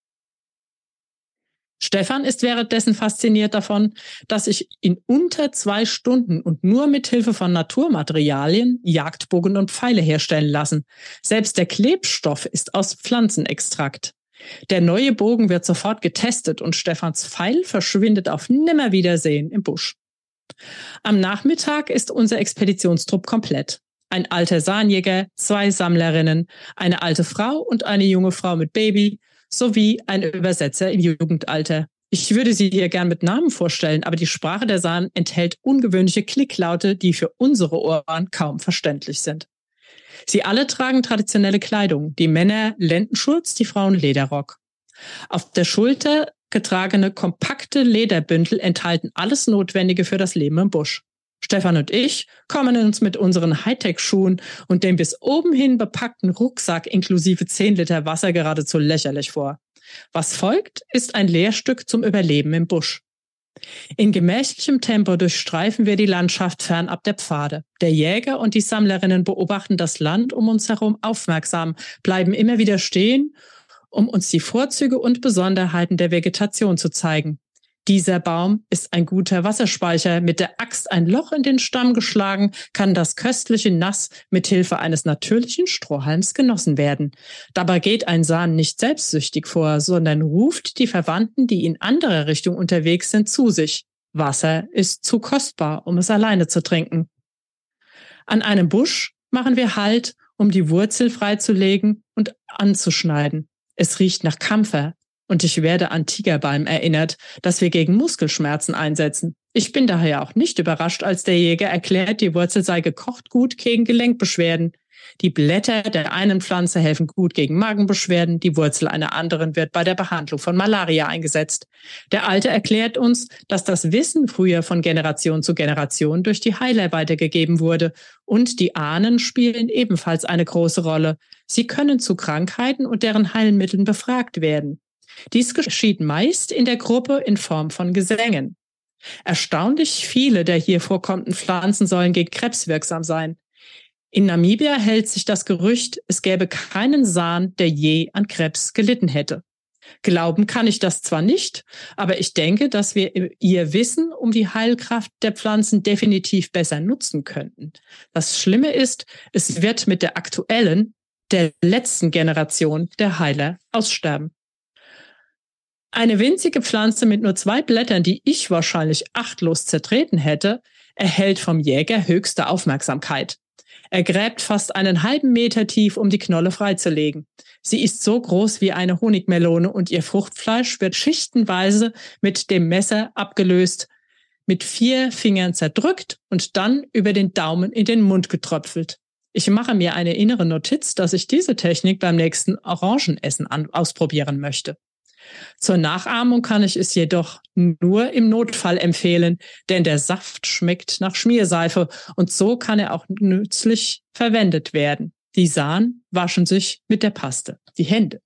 Stefan ist währenddessen fasziniert davon, dass sich in unter zwei Stunden und nur mit Hilfe von Naturmaterialien Jagdbogen und Pfeile herstellen lassen. Selbst der Klebstoff ist aus Pflanzenextrakt. Der neue Bogen wird sofort getestet und Stefans Pfeil verschwindet auf Nimmerwiedersehen im Busch. Am Nachmittag ist unser Expeditionstrupp komplett. Ein alter Sanjäger, zwei Sammlerinnen, eine alte Frau und eine junge Frau mit Baby, sowie ein Übersetzer im Jugendalter. Ich würde sie hier gern mit Namen vorstellen, aber die Sprache der San enthält ungewöhnliche Klicklaute, die für unsere Ohren kaum verständlich sind. Sie alle tragen traditionelle Kleidung, die Männer Lendenschurz, die Frauen Lederrock. Auf der Schulter getragene kompakte Lederbündel enthalten alles Notwendige für das Leben im Busch. Stefan und ich kommen uns mit unseren Hightech-Schuhen und dem bis oben hin bepackten Rucksack inklusive zehn Liter Wasser geradezu lächerlich vor. Was folgt, ist ein Lehrstück zum Überleben im Busch. In gemächlichem Tempo durchstreifen wir die Landschaft fernab der Pfade. Der Jäger und die Sammlerinnen beobachten das Land um uns herum aufmerksam, bleiben immer wieder stehen, um uns die Vorzüge und Besonderheiten der Vegetation zu zeigen. Dieser Baum ist ein guter Wasserspeicher. Mit der Axt ein Loch in den Stamm geschlagen, kann das köstliche Nass mit Hilfe eines natürlichen Strohhalms genossen werden. Dabei geht ein San nicht selbstsüchtig vor, sondern ruft die Verwandten, die in anderer Richtung unterwegs sind, zu sich. Wasser ist zu kostbar, um es alleine zu trinken. An einem Busch machen wir Halt, um die Wurzel freizulegen und anzuschneiden. Es riecht nach Kampfer und ich werde an Tigerbalm erinnert, das wir gegen Muskelschmerzen einsetzen. Ich bin daher auch nicht überrascht, als der Jäger erklärt, die Wurzel sei gekocht gut gegen Gelenkbeschwerden. Die Blätter der einen Pflanze helfen gut gegen Magenbeschwerden, die Wurzel einer anderen wird bei der Behandlung von Malaria eingesetzt. Der Alte erklärt uns, dass das Wissen früher von Generation zu Generation durch die Heiler weitergegeben wurde und die Ahnen spielen ebenfalls eine große Rolle. Sie können zu Krankheiten und deren Heilmitteln befragt werden. Dies geschieht meist in der Gruppe in Form von Gesängen. Erstaunlich viele der hier vorkommenden Pflanzen sollen gegen Krebs wirksam sein. In Namibia hält sich das Gerücht, es gäbe keinen Saan, der je an Krebs gelitten hätte. Glauben kann ich das zwar nicht, aber ich denke, dass wir ihr Wissen um die Heilkraft der Pflanzen definitiv besser nutzen könnten. Das Schlimme ist, es wird mit der aktuellen, der letzten Generation der Heiler aussterben. Eine winzige Pflanze mit nur zwei Blättern, die ich wahrscheinlich achtlos zertreten hätte, erhält vom Jäger höchste Aufmerksamkeit. Er gräbt fast einen halben Meter tief, um die Knolle freizulegen. Sie ist so groß wie eine Honigmelone und ihr Fruchtfleisch wird schichtenweise mit dem Messer abgelöst, mit vier Fingern zerdrückt und dann über den Daumen in den Mund getröpfelt. Ich mache mir eine innere Notiz, dass ich diese Technik beim nächsten Orangenessen an- ausprobieren möchte. Zur Nachahmung kann ich es jedoch nur im Notfall empfehlen, denn der Saft schmeckt nach Schmierseife und so kann er auch nützlich verwendet werden. Die Sahen waschen sich mit der Paste die Hände.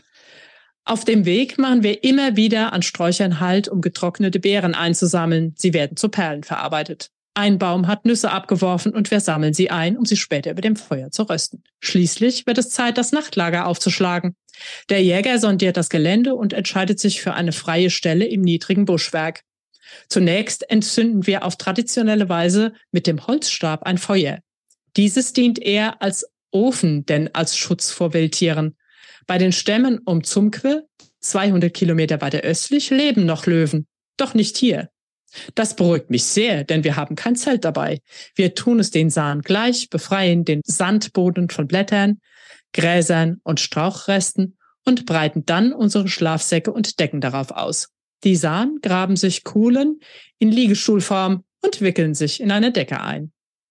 Auf dem Weg machen wir immer wieder an Sträuchern Halt, um getrocknete Beeren einzusammeln. Sie werden zu Perlen verarbeitet. Ein Baum hat Nüsse abgeworfen und wir sammeln sie ein, um sie später über dem Feuer zu rösten. Schließlich wird es Zeit, das Nachtlager aufzuschlagen. Der Jäger sondiert das Gelände und entscheidet sich für eine freie Stelle im niedrigen Buschwerk. Zunächst entzünden wir auf traditionelle Weise mit dem Holzstab ein Feuer. Dieses dient eher als Ofen, denn als Schutz vor Wildtieren. Bei den Stämmen um Zumkwe, zweihundert Kilometer weiter östlich, leben noch Löwen. Doch nicht hier. Das beruhigt mich sehr, denn wir haben kein Zelt dabei. Wir tun es den Sahen gleich, befreien den Sandboden von Blättern, Gräsern und Strauchresten und breiten dann unsere Schlafsäcke und Decken darauf aus. Die Sahen graben sich Kuhlen in Liegestuhlform und wickeln sich in eine Decke ein.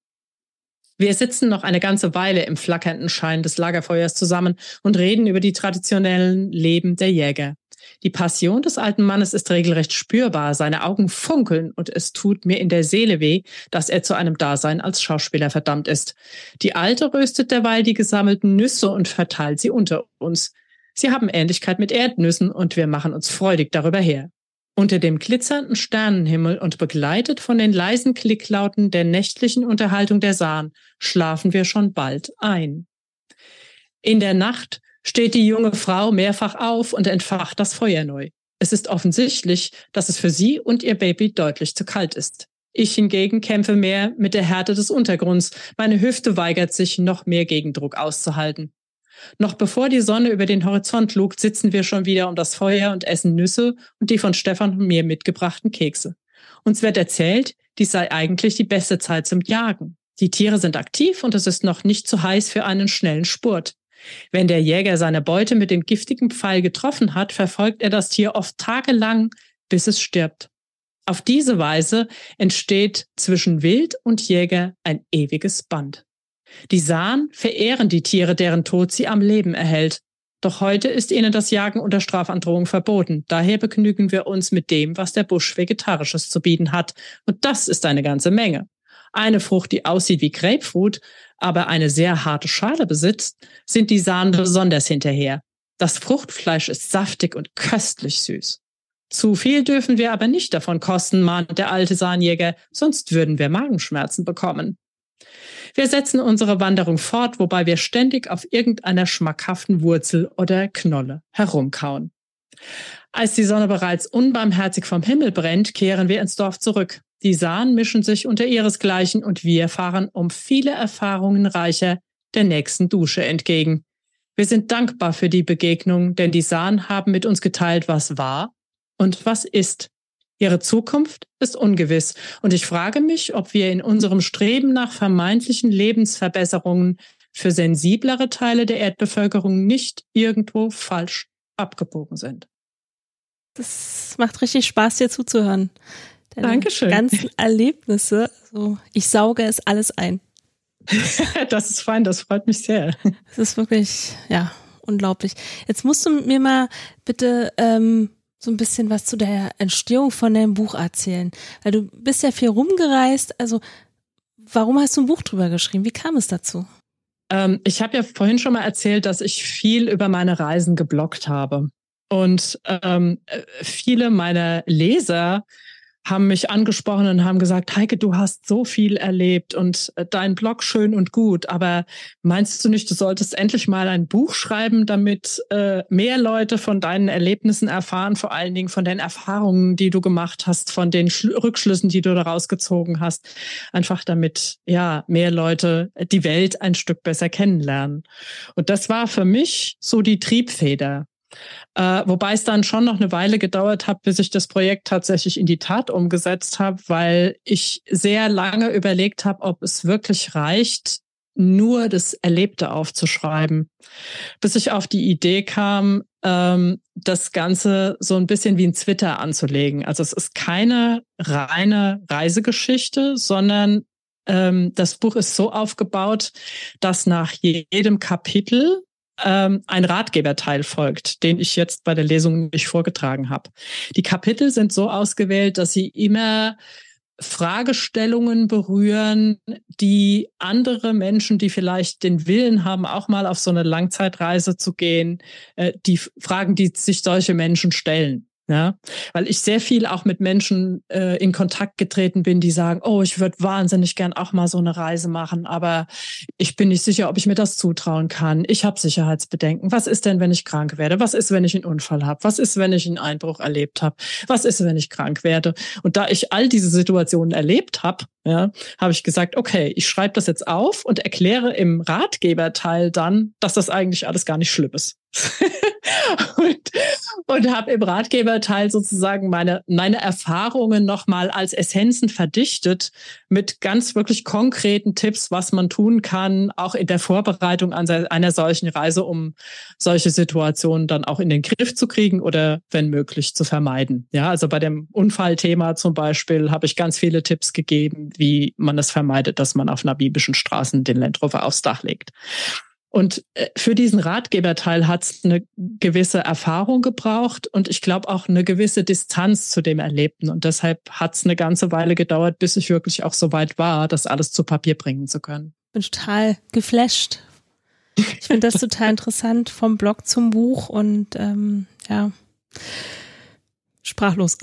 Wir sitzen noch eine ganze Weile im flackernden Schein des Lagerfeuers zusammen und reden über die traditionellen Leben der Jäger. Die Passion des alten Mannes ist regelrecht spürbar, seine Augen funkeln und es tut mir in der Seele weh, dass er zu einem Dasein als Schauspieler verdammt ist. Die Alte röstet derweil die gesammelten Nüsse und verteilt sie unter uns. Sie haben Ähnlichkeit mit Erdnüssen und wir machen uns freudig darüber her. Unter dem glitzernden Sternenhimmel und begleitet von den leisen Klicklauten der nächtlichen Unterhaltung der Sahen schlafen wir schon bald ein. In der Nacht steht die junge Frau mehrfach auf und entfacht das Feuer neu. Es ist offensichtlich, dass es für sie und ihr Baby deutlich zu kalt ist. Ich hingegen kämpfe mehr mit der Härte des Untergrunds. Meine Hüfte weigert sich, noch mehr Gegendruck auszuhalten. Noch bevor die Sonne über den Horizont lugt, sitzen wir schon wieder um das Feuer und essen Nüsse und die von Stefan und mir mitgebrachten Kekse. Uns wird erzählt, dies sei eigentlich die beste Zeit zum Jagen. Die Tiere sind aktiv und es ist noch nicht zu heiß für einen schnellen Spurt. Wenn der Jäger seine Beute mit dem giftigen Pfeil getroffen hat, verfolgt er das Tier oft tagelang, bis es stirbt. Auf diese Weise entsteht zwischen Wild und Jäger ein ewiges Band. Die Sahen verehren die Tiere, deren Tod sie am Leben erhält. Doch heute ist ihnen das Jagen unter Strafandrohung verboten. Daher begnügen wir uns mit dem, was der Busch Vegetarisches zu bieten hat. Und das ist eine ganze Menge. Eine Frucht, die aussieht wie Grapefruit, aber eine sehr harte Schale besitzt, sind die Sahen besonders hinterher. Das Fruchtfleisch ist saftig und köstlich süß. Zu viel dürfen wir aber nicht davon kosten, mahnt der alte Sahnjäger, sonst würden wir Magenschmerzen bekommen. Wir setzen unsere Wanderung fort, wobei wir ständig auf irgendeiner schmackhaften Wurzel oder Knolle herumkauen. Als die Sonne bereits unbarmherzig vom Himmel brennt, kehren wir ins Dorf zurück. Die Sahen mischen sich unter ihresgleichen und wir fahren um viele Erfahrungen reicher der nächsten Dusche entgegen. Wir sind dankbar für die Begegnung, denn die Sahen haben mit uns geteilt, was war und was ist. Ihre Zukunft ist ungewiss. Und ich frage mich, ob wir in unserem Streben nach vermeintlichen Lebensverbesserungen für sensiblere Teile der Erdbevölkerung nicht irgendwo falsch abgebogen sind. Das macht richtig Spaß, dir zuzuhören. Deine Dankeschön. ganzen Erlebnisse, so, ich sauge es alles ein. Das ist fein, das freut mich sehr. Es ist wirklich, ja, unglaublich. Jetzt musst du mir mal bitte ähm, so ein bisschen was zu der Entstehung von deinem Buch erzählen. Weil du bist ja viel rumgereist. Also warum hast du ein Buch drüber geschrieben? Wie kam es dazu? Ähm, ich habe ja vorhin schon mal erzählt, dass ich viel über meine Reisen gebloggt habe. Und ähm, viele meiner Leser haben mich angesprochen und haben gesagt, Heike, du hast so viel erlebt und dein Blog schön und gut, aber meinst du nicht, du solltest endlich mal ein Buch schreiben, damit äh, mehr Leute von deinen Erlebnissen erfahren, vor allen Dingen von den Erfahrungen, die du gemacht hast, von den Schl- Rückschlüssen, die du daraus gezogen hast, einfach damit ja mehr Leute die Welt ein Stück besser kennenlernen. Und das war für mich so die Triebfeder. Äh, wobei es dann schon noch eine Weile gedauert hat, bis ich das Projekt tatsächlich in die Tat umgesetzt habe, weil ich sehr lange überlegt habe, ob es wirklich reicht, nur das Erlebte aufzuschreiben. Bis ich auf die Idee kam, ähm, das Ganze so ein bisschen wie ein Twitter anzulegen. Also es ist keine reine Reisegeschichte, sondern ähm, das Buch ist so aufgebaut, dass nach jedem Kapitel ein Ratgeberteil folgt, den ich jetzt bei der Lesung nicht vorgetragen habe. Die Kapitel sind so ausgewählt, dass sie immer Fragestellungen berühren, die andere Menschen, die vielleicht den Willen haben, auch mal auf so eine Langzeitreise zu gehen, die Fragen, die sich solche Menschen stellen. Ja, weil ich sehr viel auch mit Menschen äh, in Kontakt getreten bin, die sagen, oh, ich würde wahnsinnig gern auch mal so eine Reise machen, aber ich bin nicht sicher, ob ich mir das zutrauen kann. Ich habe Sicherheitsbedenken. Was ist denn, wenn ich krank werde? Was ist, wenn ich einen Unfall habe? Was ist, wenn ich einen Einbruch erlebt habe? Was ist, wenn ich krank werde? Und da ich all diese Situationen erlebt habe, ja, habe ich gesagt, okay, ich schreibe das jetzt auf und erkläre im Ratgeberteil dann, dass das eigentlich alles gar nicht schlimm ist. und und habe im Ratgeberteil sozusagen meine meine Erfahrungen nochmal als Essenzen verdichtet mit ganz wirklich konkreten Tipps, was man tun kann, auch in der Vorbereitung an einer solchen Reise, um solche Situationen dann auch in den Griff zu kriegen oder wenn möglich zu vermeiden. Ja, also bei dem Unfallthema zum Beispiel habe ich ganz viele Tipps gegeben, wie man es vermeidet, dass man auf namibischen Straßen den Land Rover aufs Dach legt. Und für diesen Ratgeberteil hat es eine gewisse Erfahrung gebraucht und ich glaube auch eine gewisse Distanz zu dem Erlebten. Und deshalb hat es eine ganze Weile gedauert, bis ich wirklich auch so weit war, das alles zu Papier bringen zu können. Ich bin total geflasht. Ich finde das total interessant, vom Blog zum Buch und ähm, ja, sprachlos.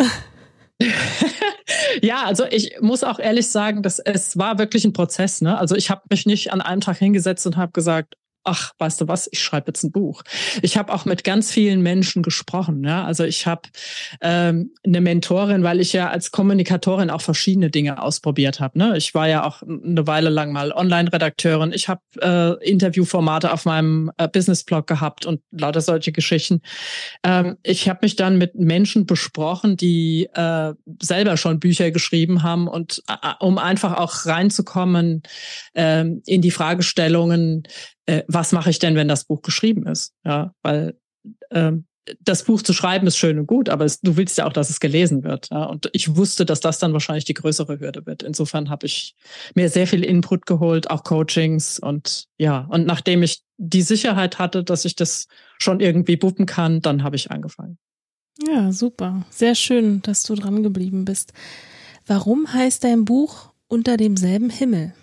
Ja, also ich muss auch ehrlich sagen, dass es war wirklich ein Prozess. Ne? Also ich habe mich nicht an einem Tag hingesetzt und habe gesagt, ach, weißt du was, ich schreibe jetzt ein Buch. Ich habe auch mit ganz vielen Menschen gesprochen. Ja? Also ich habe ähm, eine Mentorin, weil ich ja als Kommunikatorin auch verschiedene Dinge ausprobiert habe. Ne? Ich war ja auch eine Weile lang mal Online-Redakteurin. Ich habe äh, Interviewformate auf meinem äh, Business-Blog gehabt und lauter solche Geschichten. Ähm, ich habe mich dann mit Menschen besprochen, die äh, selber schon Bücher geschrieben haben und äh, um einfach auch reinzukommen äh, in die Fragestellungen, Äh, was mache ich denn, wenn das Buch geschrieben ist? Ja, weil ähm, das Buch zu schreiben ist schön und gut, aber es, du willst ja auch, dass es gelesen wird. Ja? Und ich wusste, dass das dann wahrscheinlich die größere Hürde wird. Insofern habe ich mir sehr viel Input geholt, auch Coachings und ja. Und nachdem ich die Sicherheit hatte, dass ich das schon irgendwie wuppen kann, dann habe ich angefangen. Ja, super. Sehr schön, dass du dran geblieben bist. Warum heißt dein Buch Unter demselben Himmel?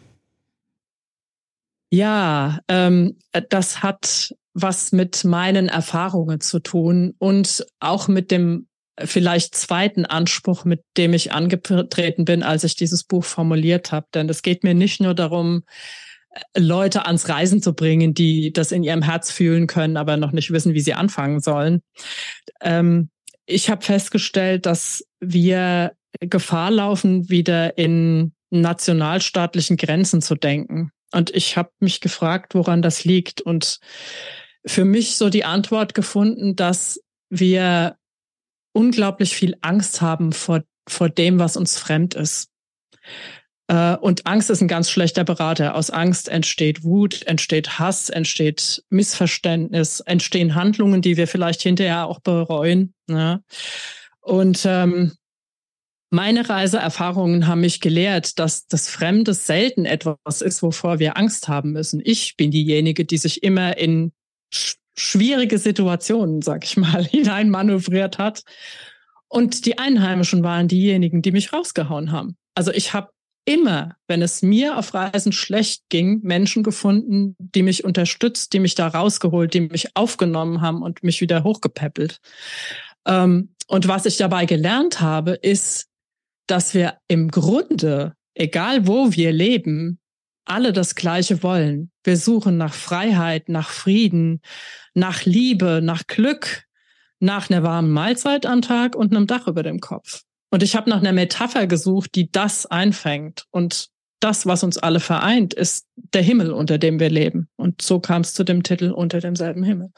Ja, ähm, das hat was mit meinen Erfahrungen zu tun und auch mit dem vielleicht zweiten Anspruch, mit dem ich angetreten bin, als ich dieses Buch formuliert habe. Denn es geht mir nicht nur darum, Leute ans Reisen zu bringen, die das in ihrem Herz fühlen können, aber noch nicht wissen, wie sie anfangen sollen. Ähm, ich habe festgestellt, dass wir Gefahr laufen, wieder in nationalstaatlichen Grenzen zu denken. Und ich habe mich gefragt, woran das liegt. Und für mich so die Antwort gefunden, dass wir unglaublich viel Angst haben vor, vor dem, was uns fremd ist. Und Angst ist ein ganz schlechter Berater. Aus Angst entsteht Wut, entsteht Hass, entsteht Missverständnis, entstehen Handlungen, die wir vielleicht hinterher auch bereuen. Ne? Und ähm, meine Reiseerfahrungen haben mich gelehrt, dass das Fremde selten etwas ist, wovor wir Angst haben müssen. Ich bin diejenige, die sich immer in sch- schwierige Situationen, sag ich mal, hineinmanövriert hat. Und die Einheimischen waren diejenigen, die mich rausgehauen haben. Also ich habe immer, wenn es mir auf Reisen schlecht ging, Menschen gefunden, die mich unterstützt, die mich da rausgeholt, die mich aufgenommen haben und mich wieder hochgepäppelt. Ähm, und was ich dabei gelernt habe, ist, dass wir im Grunde, egal wo wir leben, alle das Gleiche wollen. Wir suchen nach Freiheit, nach Frieden, nach Liebe, nach Glück, nach einer warmen Mahlzeit am Tag und einem Dach über dem Kopf. Und ich habe nach einer Metapher gesucht, die das einfängt. Und das, was uns alle vereint, ist der Himmel, unter dem wir leben. Und so kam es zu dem Titel Unter demselben Himmel.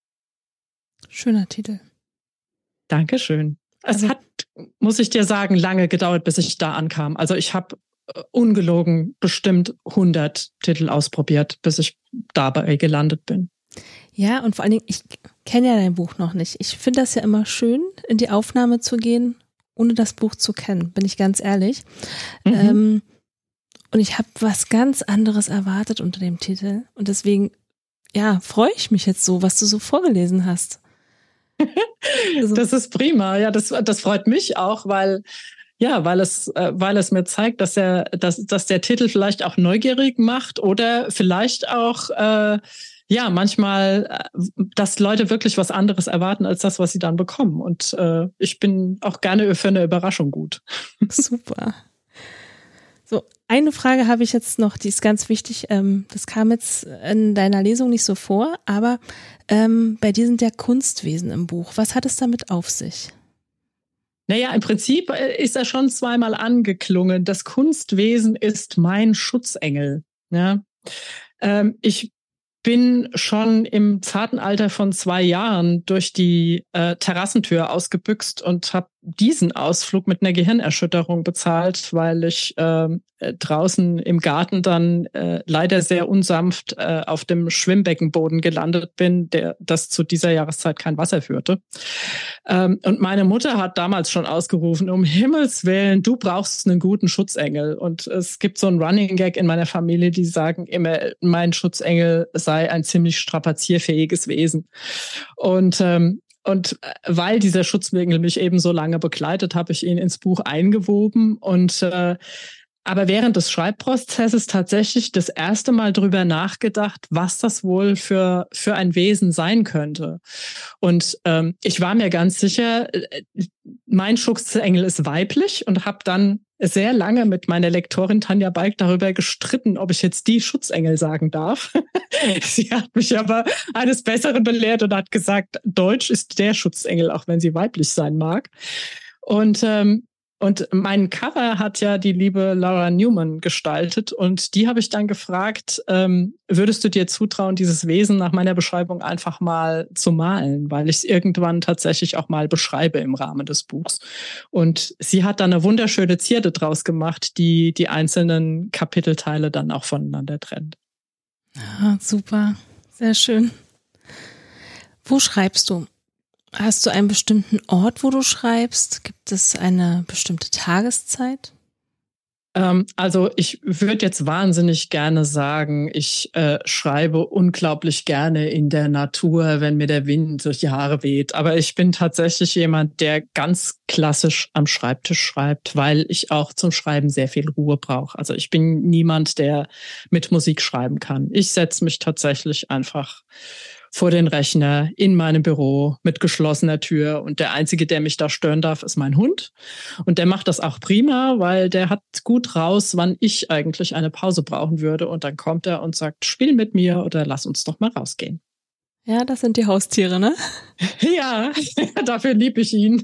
Schöner Titel. Dankeschön. Es Also, hat, muss ich dir sagen, lange gedauert, bis ich da ankam. Also ich habe ungelogen bestimmt hundert Titel ausprobiert, bis ich dabei gelandet bin. Ja, und vor allen Dingen, ich kenne ja dein Buch noch nicht. Ich finde das ja immer schön, in die Aufnahme zu gehen, ohne das Buch zu kennen, bin ich ganz ehrlich. Mhm. Ähm, und ich habe was ganz anderes erwartet unter dem Titel. Und deswegen, ja, freue ich mich jetzt so, was du so vorgelesen hast. Also. Das ist prima. Ja, das, das freut mich auch, weil, ja, weil es, äh, weil es mir zeigt, dass er, dass, dass der Titel vielleicht auch neugierig macht oder vielleicht auch, äh, ja, manchmal, dass Leute wirklich was anderes erwarten als das, was sie dann bekommen. Und äh, ich bin auch gerne für eine Überraschung gut. Super. So, eine Frage habe ich jetzt noch, die ist ganz wichtig. Ähm, das kam jetzt in deiner Lesung nicht so vor, aber ähm, bei dir sind ja Kunstwesen im Buch. Was hat es damit auf sich? Naja, im Prinzip ist er schon zweimal angeklungen. Das Kunstwesen ist mein Schutzengel. Ja? Ähm, ich bin schon im zarten Alter von zwei Jahren durch die äh, Terrassentür ausgebüxt und habe diesen Ausflug mit einer Gehirnerschütterung bezahlt, weil ich äh, draußen im Garten dann äh, leider sehr unsanft äh, auf dem Schwimmbeckenboden gelandet bin, der das zu dieser Jahreszeit kein Wasser führte. Ähm, und meine Mutter hat damals schon ausgerufen, um Himmels Willen, du brauchst einen guten Schutzengel. Und es gibt so einen Running Gag in meiner Familie, die sagen immer, mein Schutzengel sei ein ziemlich strapazierfähiges Wesen. Und ähm, Und weil dieser Schutzengel mich eben so lange begleitet, habe ich ihn ins Buch eingewoben. Und äh, aber während des Schreibprozesses tatsächlich das erste Mal drüber nachgedacht, was das wohl für für ein Wesen sein könnte. Und ähm, ich war mir ganz sicher, mein Schutzengel ist weiblich und habe dann sehr lange mit meiner Lektorin Tanja Balk darüber gestritten, ob ich jetzt die Schutzengel sagen darf. Sie hat mich aber eines Besseren belehrt und hat gesagt, Deutsch ist der Schutzengel, auch wenn sie weiblich sein mag. Und ähm, und mein Cover hat ja die liebe Laura Newman gestaltet und die habe ich dann gefragt, ähm, würdest du dir zutrauen, dieses Wesen nach meiner Beschreibung einfach mal zu malen, weil ich es irgendwann tatsächlich auch mal beschreibe im Rahmen des Buchs. Und sie hat dann eine wunderschöne Zierde draus gemacht, die die einzelnen Kapitelteile dann auch voneinander trennt. Ah, super, sehr schön. Wo schreibst du? Hast du einen bestimmten Ort, wo du schreibst? Gibt es eine bestimmte Tageszeit? Ähm, also ich würde jetzt wahnsinnig gerne sagen, ich äh, schreibe unglaublich gerne in der Natur, wenn mir der Wind durch die Haare weht. Aber ich bin tatsächlich jemand, der ganz klassisch am Schreibtisch schreibt, weil ich auch zum Schreiben sehr viel Ruhe brauche. Also ich bin niemand, der mit Musik schreiben kann. Ich setze mich tatsächlich einfach vor den Rechner in meinem Büro mit geschlossener Tür und der Einzige, der mich da stören darf, ist mein Hund und der macht das auch prima, weil der hat gut raus, wann ich eigentlich eine Pause brauchen würde und dann kommt er und sagt, spiel mit mir oder lass uns doch mal rausgehen. Ja, das sind die Haustiere, ne? Ja, dafür liebe ich ihn.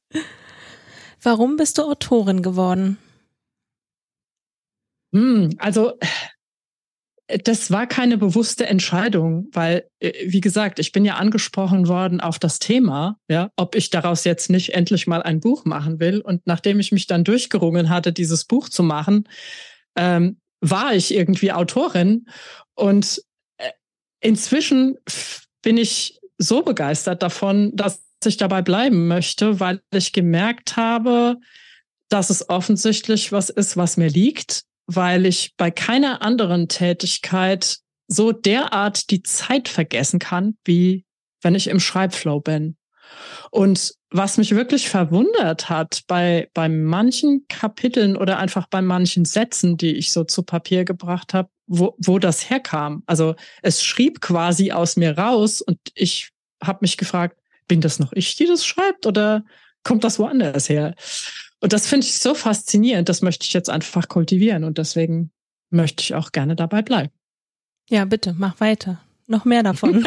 Warum bist du Autorin geworden? Hm, also das war keine bewusste Entscheidung, weil, wie gesagt, ich bin ja angesprochen worden auf das Thema, ja, ob ich daraus jetzt nicht endlich mal ein Buch machen will. Und nachdem ich mich dann durchgerungen hatte, dieses Buch zu machen, ähm, war ich irgendwie Autorin. Und äh, inzwischen bin ich so begeistert davon, dass ich dabei bleiben möchte, weil ich gemerkt habe, dass es offensichtlich was ist, was mir liegt, weil ich bei keiner anderen Tätigkeit so derart die Zeit vergessen kann, wie wenn ich im Schreibflow bin. Und was mich wirklich verwundert hat bei, bei manchen Kapiteln oder einfach bei manchen Sätzen, die ich so zu Papier gebracht habe, wo, wo das herkam. Also es schrieb quasi aus mir raus und ich habe mich gefragt, bin das noch ich, die das schreibt oder kommt das woanders her? Und das finde ich so faszinierend, das möchte ich jetzt einfach kultivieren und deswegen möchte ich auch gerne dabei bleiben. Ja, bitte, mach weiter. Noch mehr davon.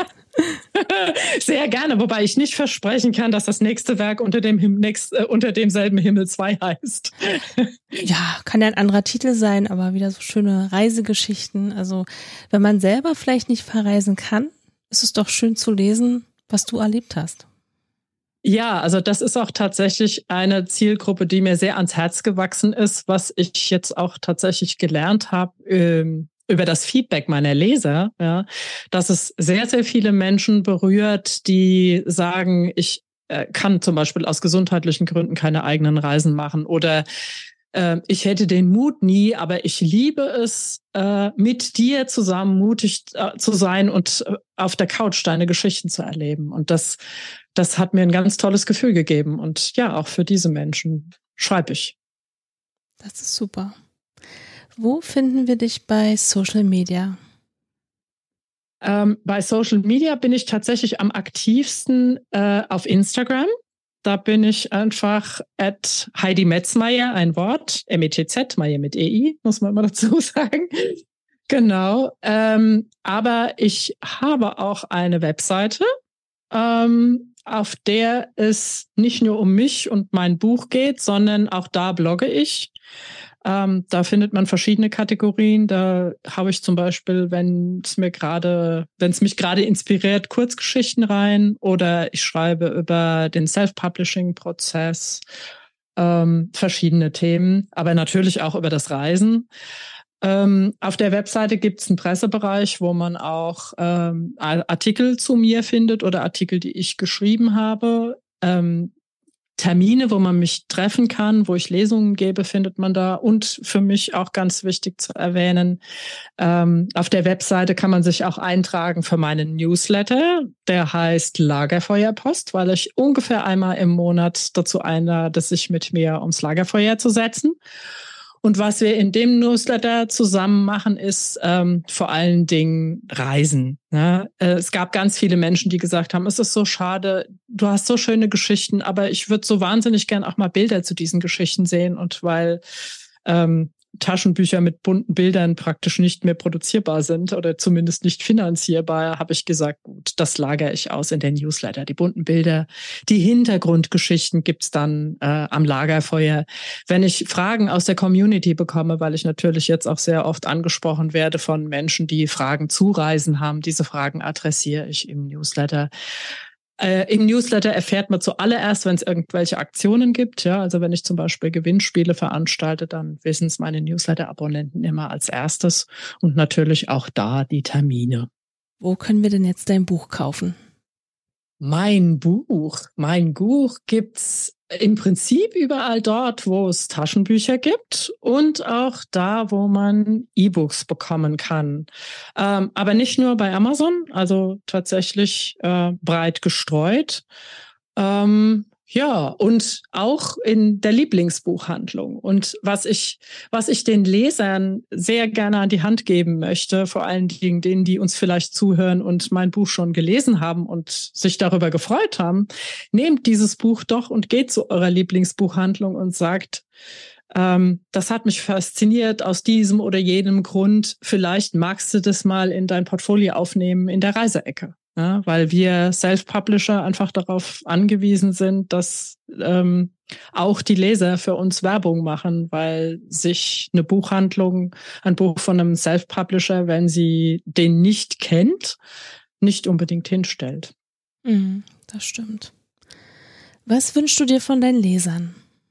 Sehr gerne, wobei ich nicht versprechen kann, dass das nächste Werk unter dem Him- nächst, äh, unter demselben Himmel zwei heißt. Ja, kann ja ein anderer Titel sein, aber wieder so schöne Reisegeschichten. Also wenn man selber vielleicht nicht verreisen kann, ist es doch schön zu lesen, was du erlebt hast. Ja, also das ist auch tatsächlich eine Zielgruppe, die mir sehr ans Herz gewachsen ist, was ich jetzt auch tatsächlich gelernt habe ähm, über das Feedback meiner Leser, ja, dass es sehr, sehr viele Menschen berührt, die sagen, ich äh, kann zum Beispiel aus gesundheitlichen Gründen keine eigenen Reisen machen oder äh, ich hätte den Mut nie, aber ich liebe es, äh, mit dir zusammen mutig äh, zu sein und äh, auf der Couch deine Geschichten zu erleben. Und das Das hat mir ein ganz tolles Gefühl gegeben. Und ja, auch für diese Menschen schreibe ich. Das ist super. Wo finden wir dich bei Social Media? Ähm, bei Social Media bin ich tatsächlich am aktivsten äh, auf Instagram. Da bin ich einfach at Heidi Metzmeier, ein Wort, M E T Z, Meier mit E I, muss man immer dazu sagen. Genau. Ähm, aber ich habe auch eine Webseite, ähm, auf der es nicht nur um mich und mein Buch geht, sondern auch da blogge ich. Ähm, da findet man verschiedene Kategorien. Da habe ich zum Beispiel, wenn es mir gerade, wenn es mich gerade inspiriert, Kurzgeschichten rein oder ich schreibe über den Self-Publishing-Prozess, ähm, verschiedene Themen, aber natürlich auch über das Reisen. Ähm, auf der Webseite gibt es einen Pressebereich, wo man auch ähm, Artikel zu mir findet oder Artikel, die ich geschrieben habe. Ähm, Termine, wo man mich treffen kann, wo ich Lesungen gebe, findet man da. Und für mich auch ganz wichtig zu erwähnen, ähm, auf der Webseite kann man sich auch eintragen für meinen Newsletter. Der heißt Lagerfeuerpost, weil ich ungefähr einmal im Monat dazu einlade, sich mit mir ums Lagerfeuer zu setzen. Und was wir in dem Newsletter zusammen machen, ist ähm, vor allen Dingen Reisen. Ne? Äh, es gab ganz viele Menschen, die gesagt haben, es ist so schade, du hast so schöne Geschichten, aber ich würde so wahnsinnig gern auch mal Bilder zu diesen Geschichten sehen. Und weil ähm, Taschenbücher mit bunten Bildern praktisch nicht mehr produzierbar sind oder zumindest nicht finanzierbar, habe ich gesagt, gut, das lagere ich aus in den Newsletter. Die bunten Bilder, die Hintergrundgeschichten gibt's dann äh, am Lagerfeuer. Wenn ich Fragen aus der Community bekomme, weil ich natürlich jetzt auch sehr oft angesprochen werde von Menschen, die Fragen zu Reisen haben, diese Fragen adressiere ich im Newsletter. Äh, Im Newsletter erfährt man zuallererst, wenn es irgendwelche Aktionen gibt. Ja, also wenn ich zum Beispiel Gewinnspiele veranstalte, dann wissen es meine Newsletter-Abonnenten immer als erstes. Und natürlich auch da die Termine. Wo können wir denn jetzt dein Buch kaufen? Mein Buch, mein Buch gibt's im Prinzip überall dort, wo es Taschenbücher gibt und auch da, wo man E-Books bekommen kann. Ähm, aber nicht nur bei Amazon, also tatsächlich äh, breit gestreut. Ähm, ja, und auch in der Lieblingsbuchhandlung. Und was ich, was ich den Lesern sehr gerne an die Hand geben möchte, vor allen Dingen denen, die uns vielleicht zuhören und mein Buch schon gelesen haben und sich darüber gefreut haben, nehmt dieses Buch doch und geht zu eurer Lieblingsbuchhandlung und sagt, ähm, das hat mich fasziniert aus diesem oder jenem Grund. Vielleicht magst du das mal in dein Portfolio aufnehmen in der Reiseecke. Ja, weil wir Self-Publisher einfach darauf angewiesen sind, dass ähm, auch die Leser für uns Werbung machen, weil sich eine Buchhandlung, ein Buch von einem Self-Publisher, wenn sie den nicht kennt, nicht unbedingt hinstellt. Mhm, das stimmt. Was wünschst du dir von deinen Lesern?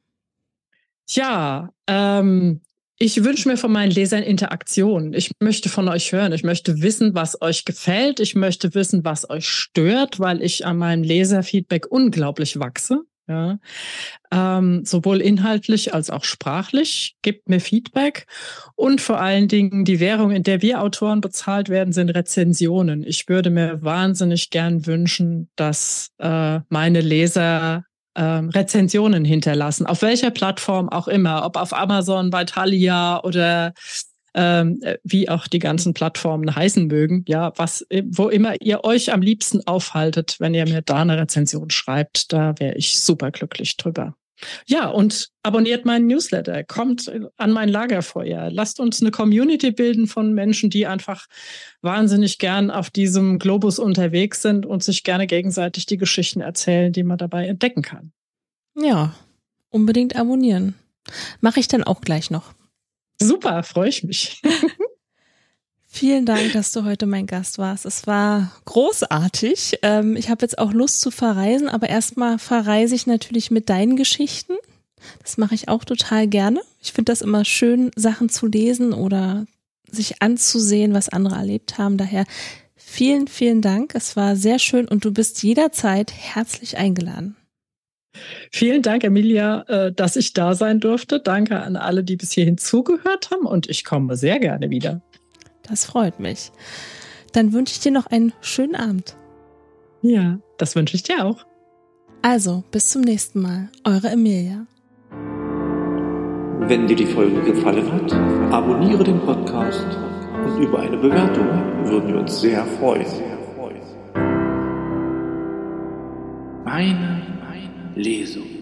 Tja, ähm, ich wünsche mir von meinen Lesern Interaktion. Ich möchte von euch hören. Ich möchte wissen, was euch gefällt. Ich möchte wissen, was euch stört, weil ich an meinem Leserfeedback unglaublich wachse. Ja, ähm, sowohl inhaltlich als auch sprachlich. Gebt mir Feedback. Und vor allen Dingen die Währung, in der wir Autoren bezahlt werden, sind Rezensionen. Ich würde mir wahnsinnig gern wünschen, dass äh, meine Leser Ähm, Rezensionen hinterlassen, auf welcher Plattform auch immer, ob auf Amazon, bei Thalia oder ähm, wie auch die ganzen Plattformen heißen mögen, ja, was, wo immer ihr euch am liebsten aufhaltet, wenn ihr mir da eine Rezension schreibt, da wäre ich super glücklich drüber. Ja, und abonniert meinen Newsletter, kommt an mein Lagerfeuer, lasst uns eine Community bilden von Menschen, die einfach wahnsinnig gern auf diesem Globus unterwegs sind und sich gerne gegenseitig die Geschichten erzählen, die man dabei entdecken kann. Ja, unbedingt abonnieren. Mache ich dann auch gleich noch. Super, freue ich mich. Vielen Dank, dass du heute mein Gast warst. Es war großartig. Ich habe jetzt auch Lust zu verreisen, aber erstmal verreise ich natürlich mit deinen Geschichten. Das mache ich auch total gerne. Ich finde das immer schön, Sachen zu lesen oder sich anzusehen, was andere erlebt haben. Daher vielen, vielen Dank. Es war sehr schön und du bist jederzeit herzlich eingeladen. Vielen Dank, Emilia, dass ich da sein durfte. Danke an alle, die bis hierhin zugehört haben und ich komme sehr gerne wieder. Das freut mich. Dann wünsche ich dir noch einen schönen Abend. Ja, das wünsche ich dir auch. Also, bis zum nächsten Mal. Eure Emilia. Wenn dir die Folge gefallen hat, abonniere den Podcast und über eine Bewertung würden wir uns sehr freuen. Meine, meine Lesung.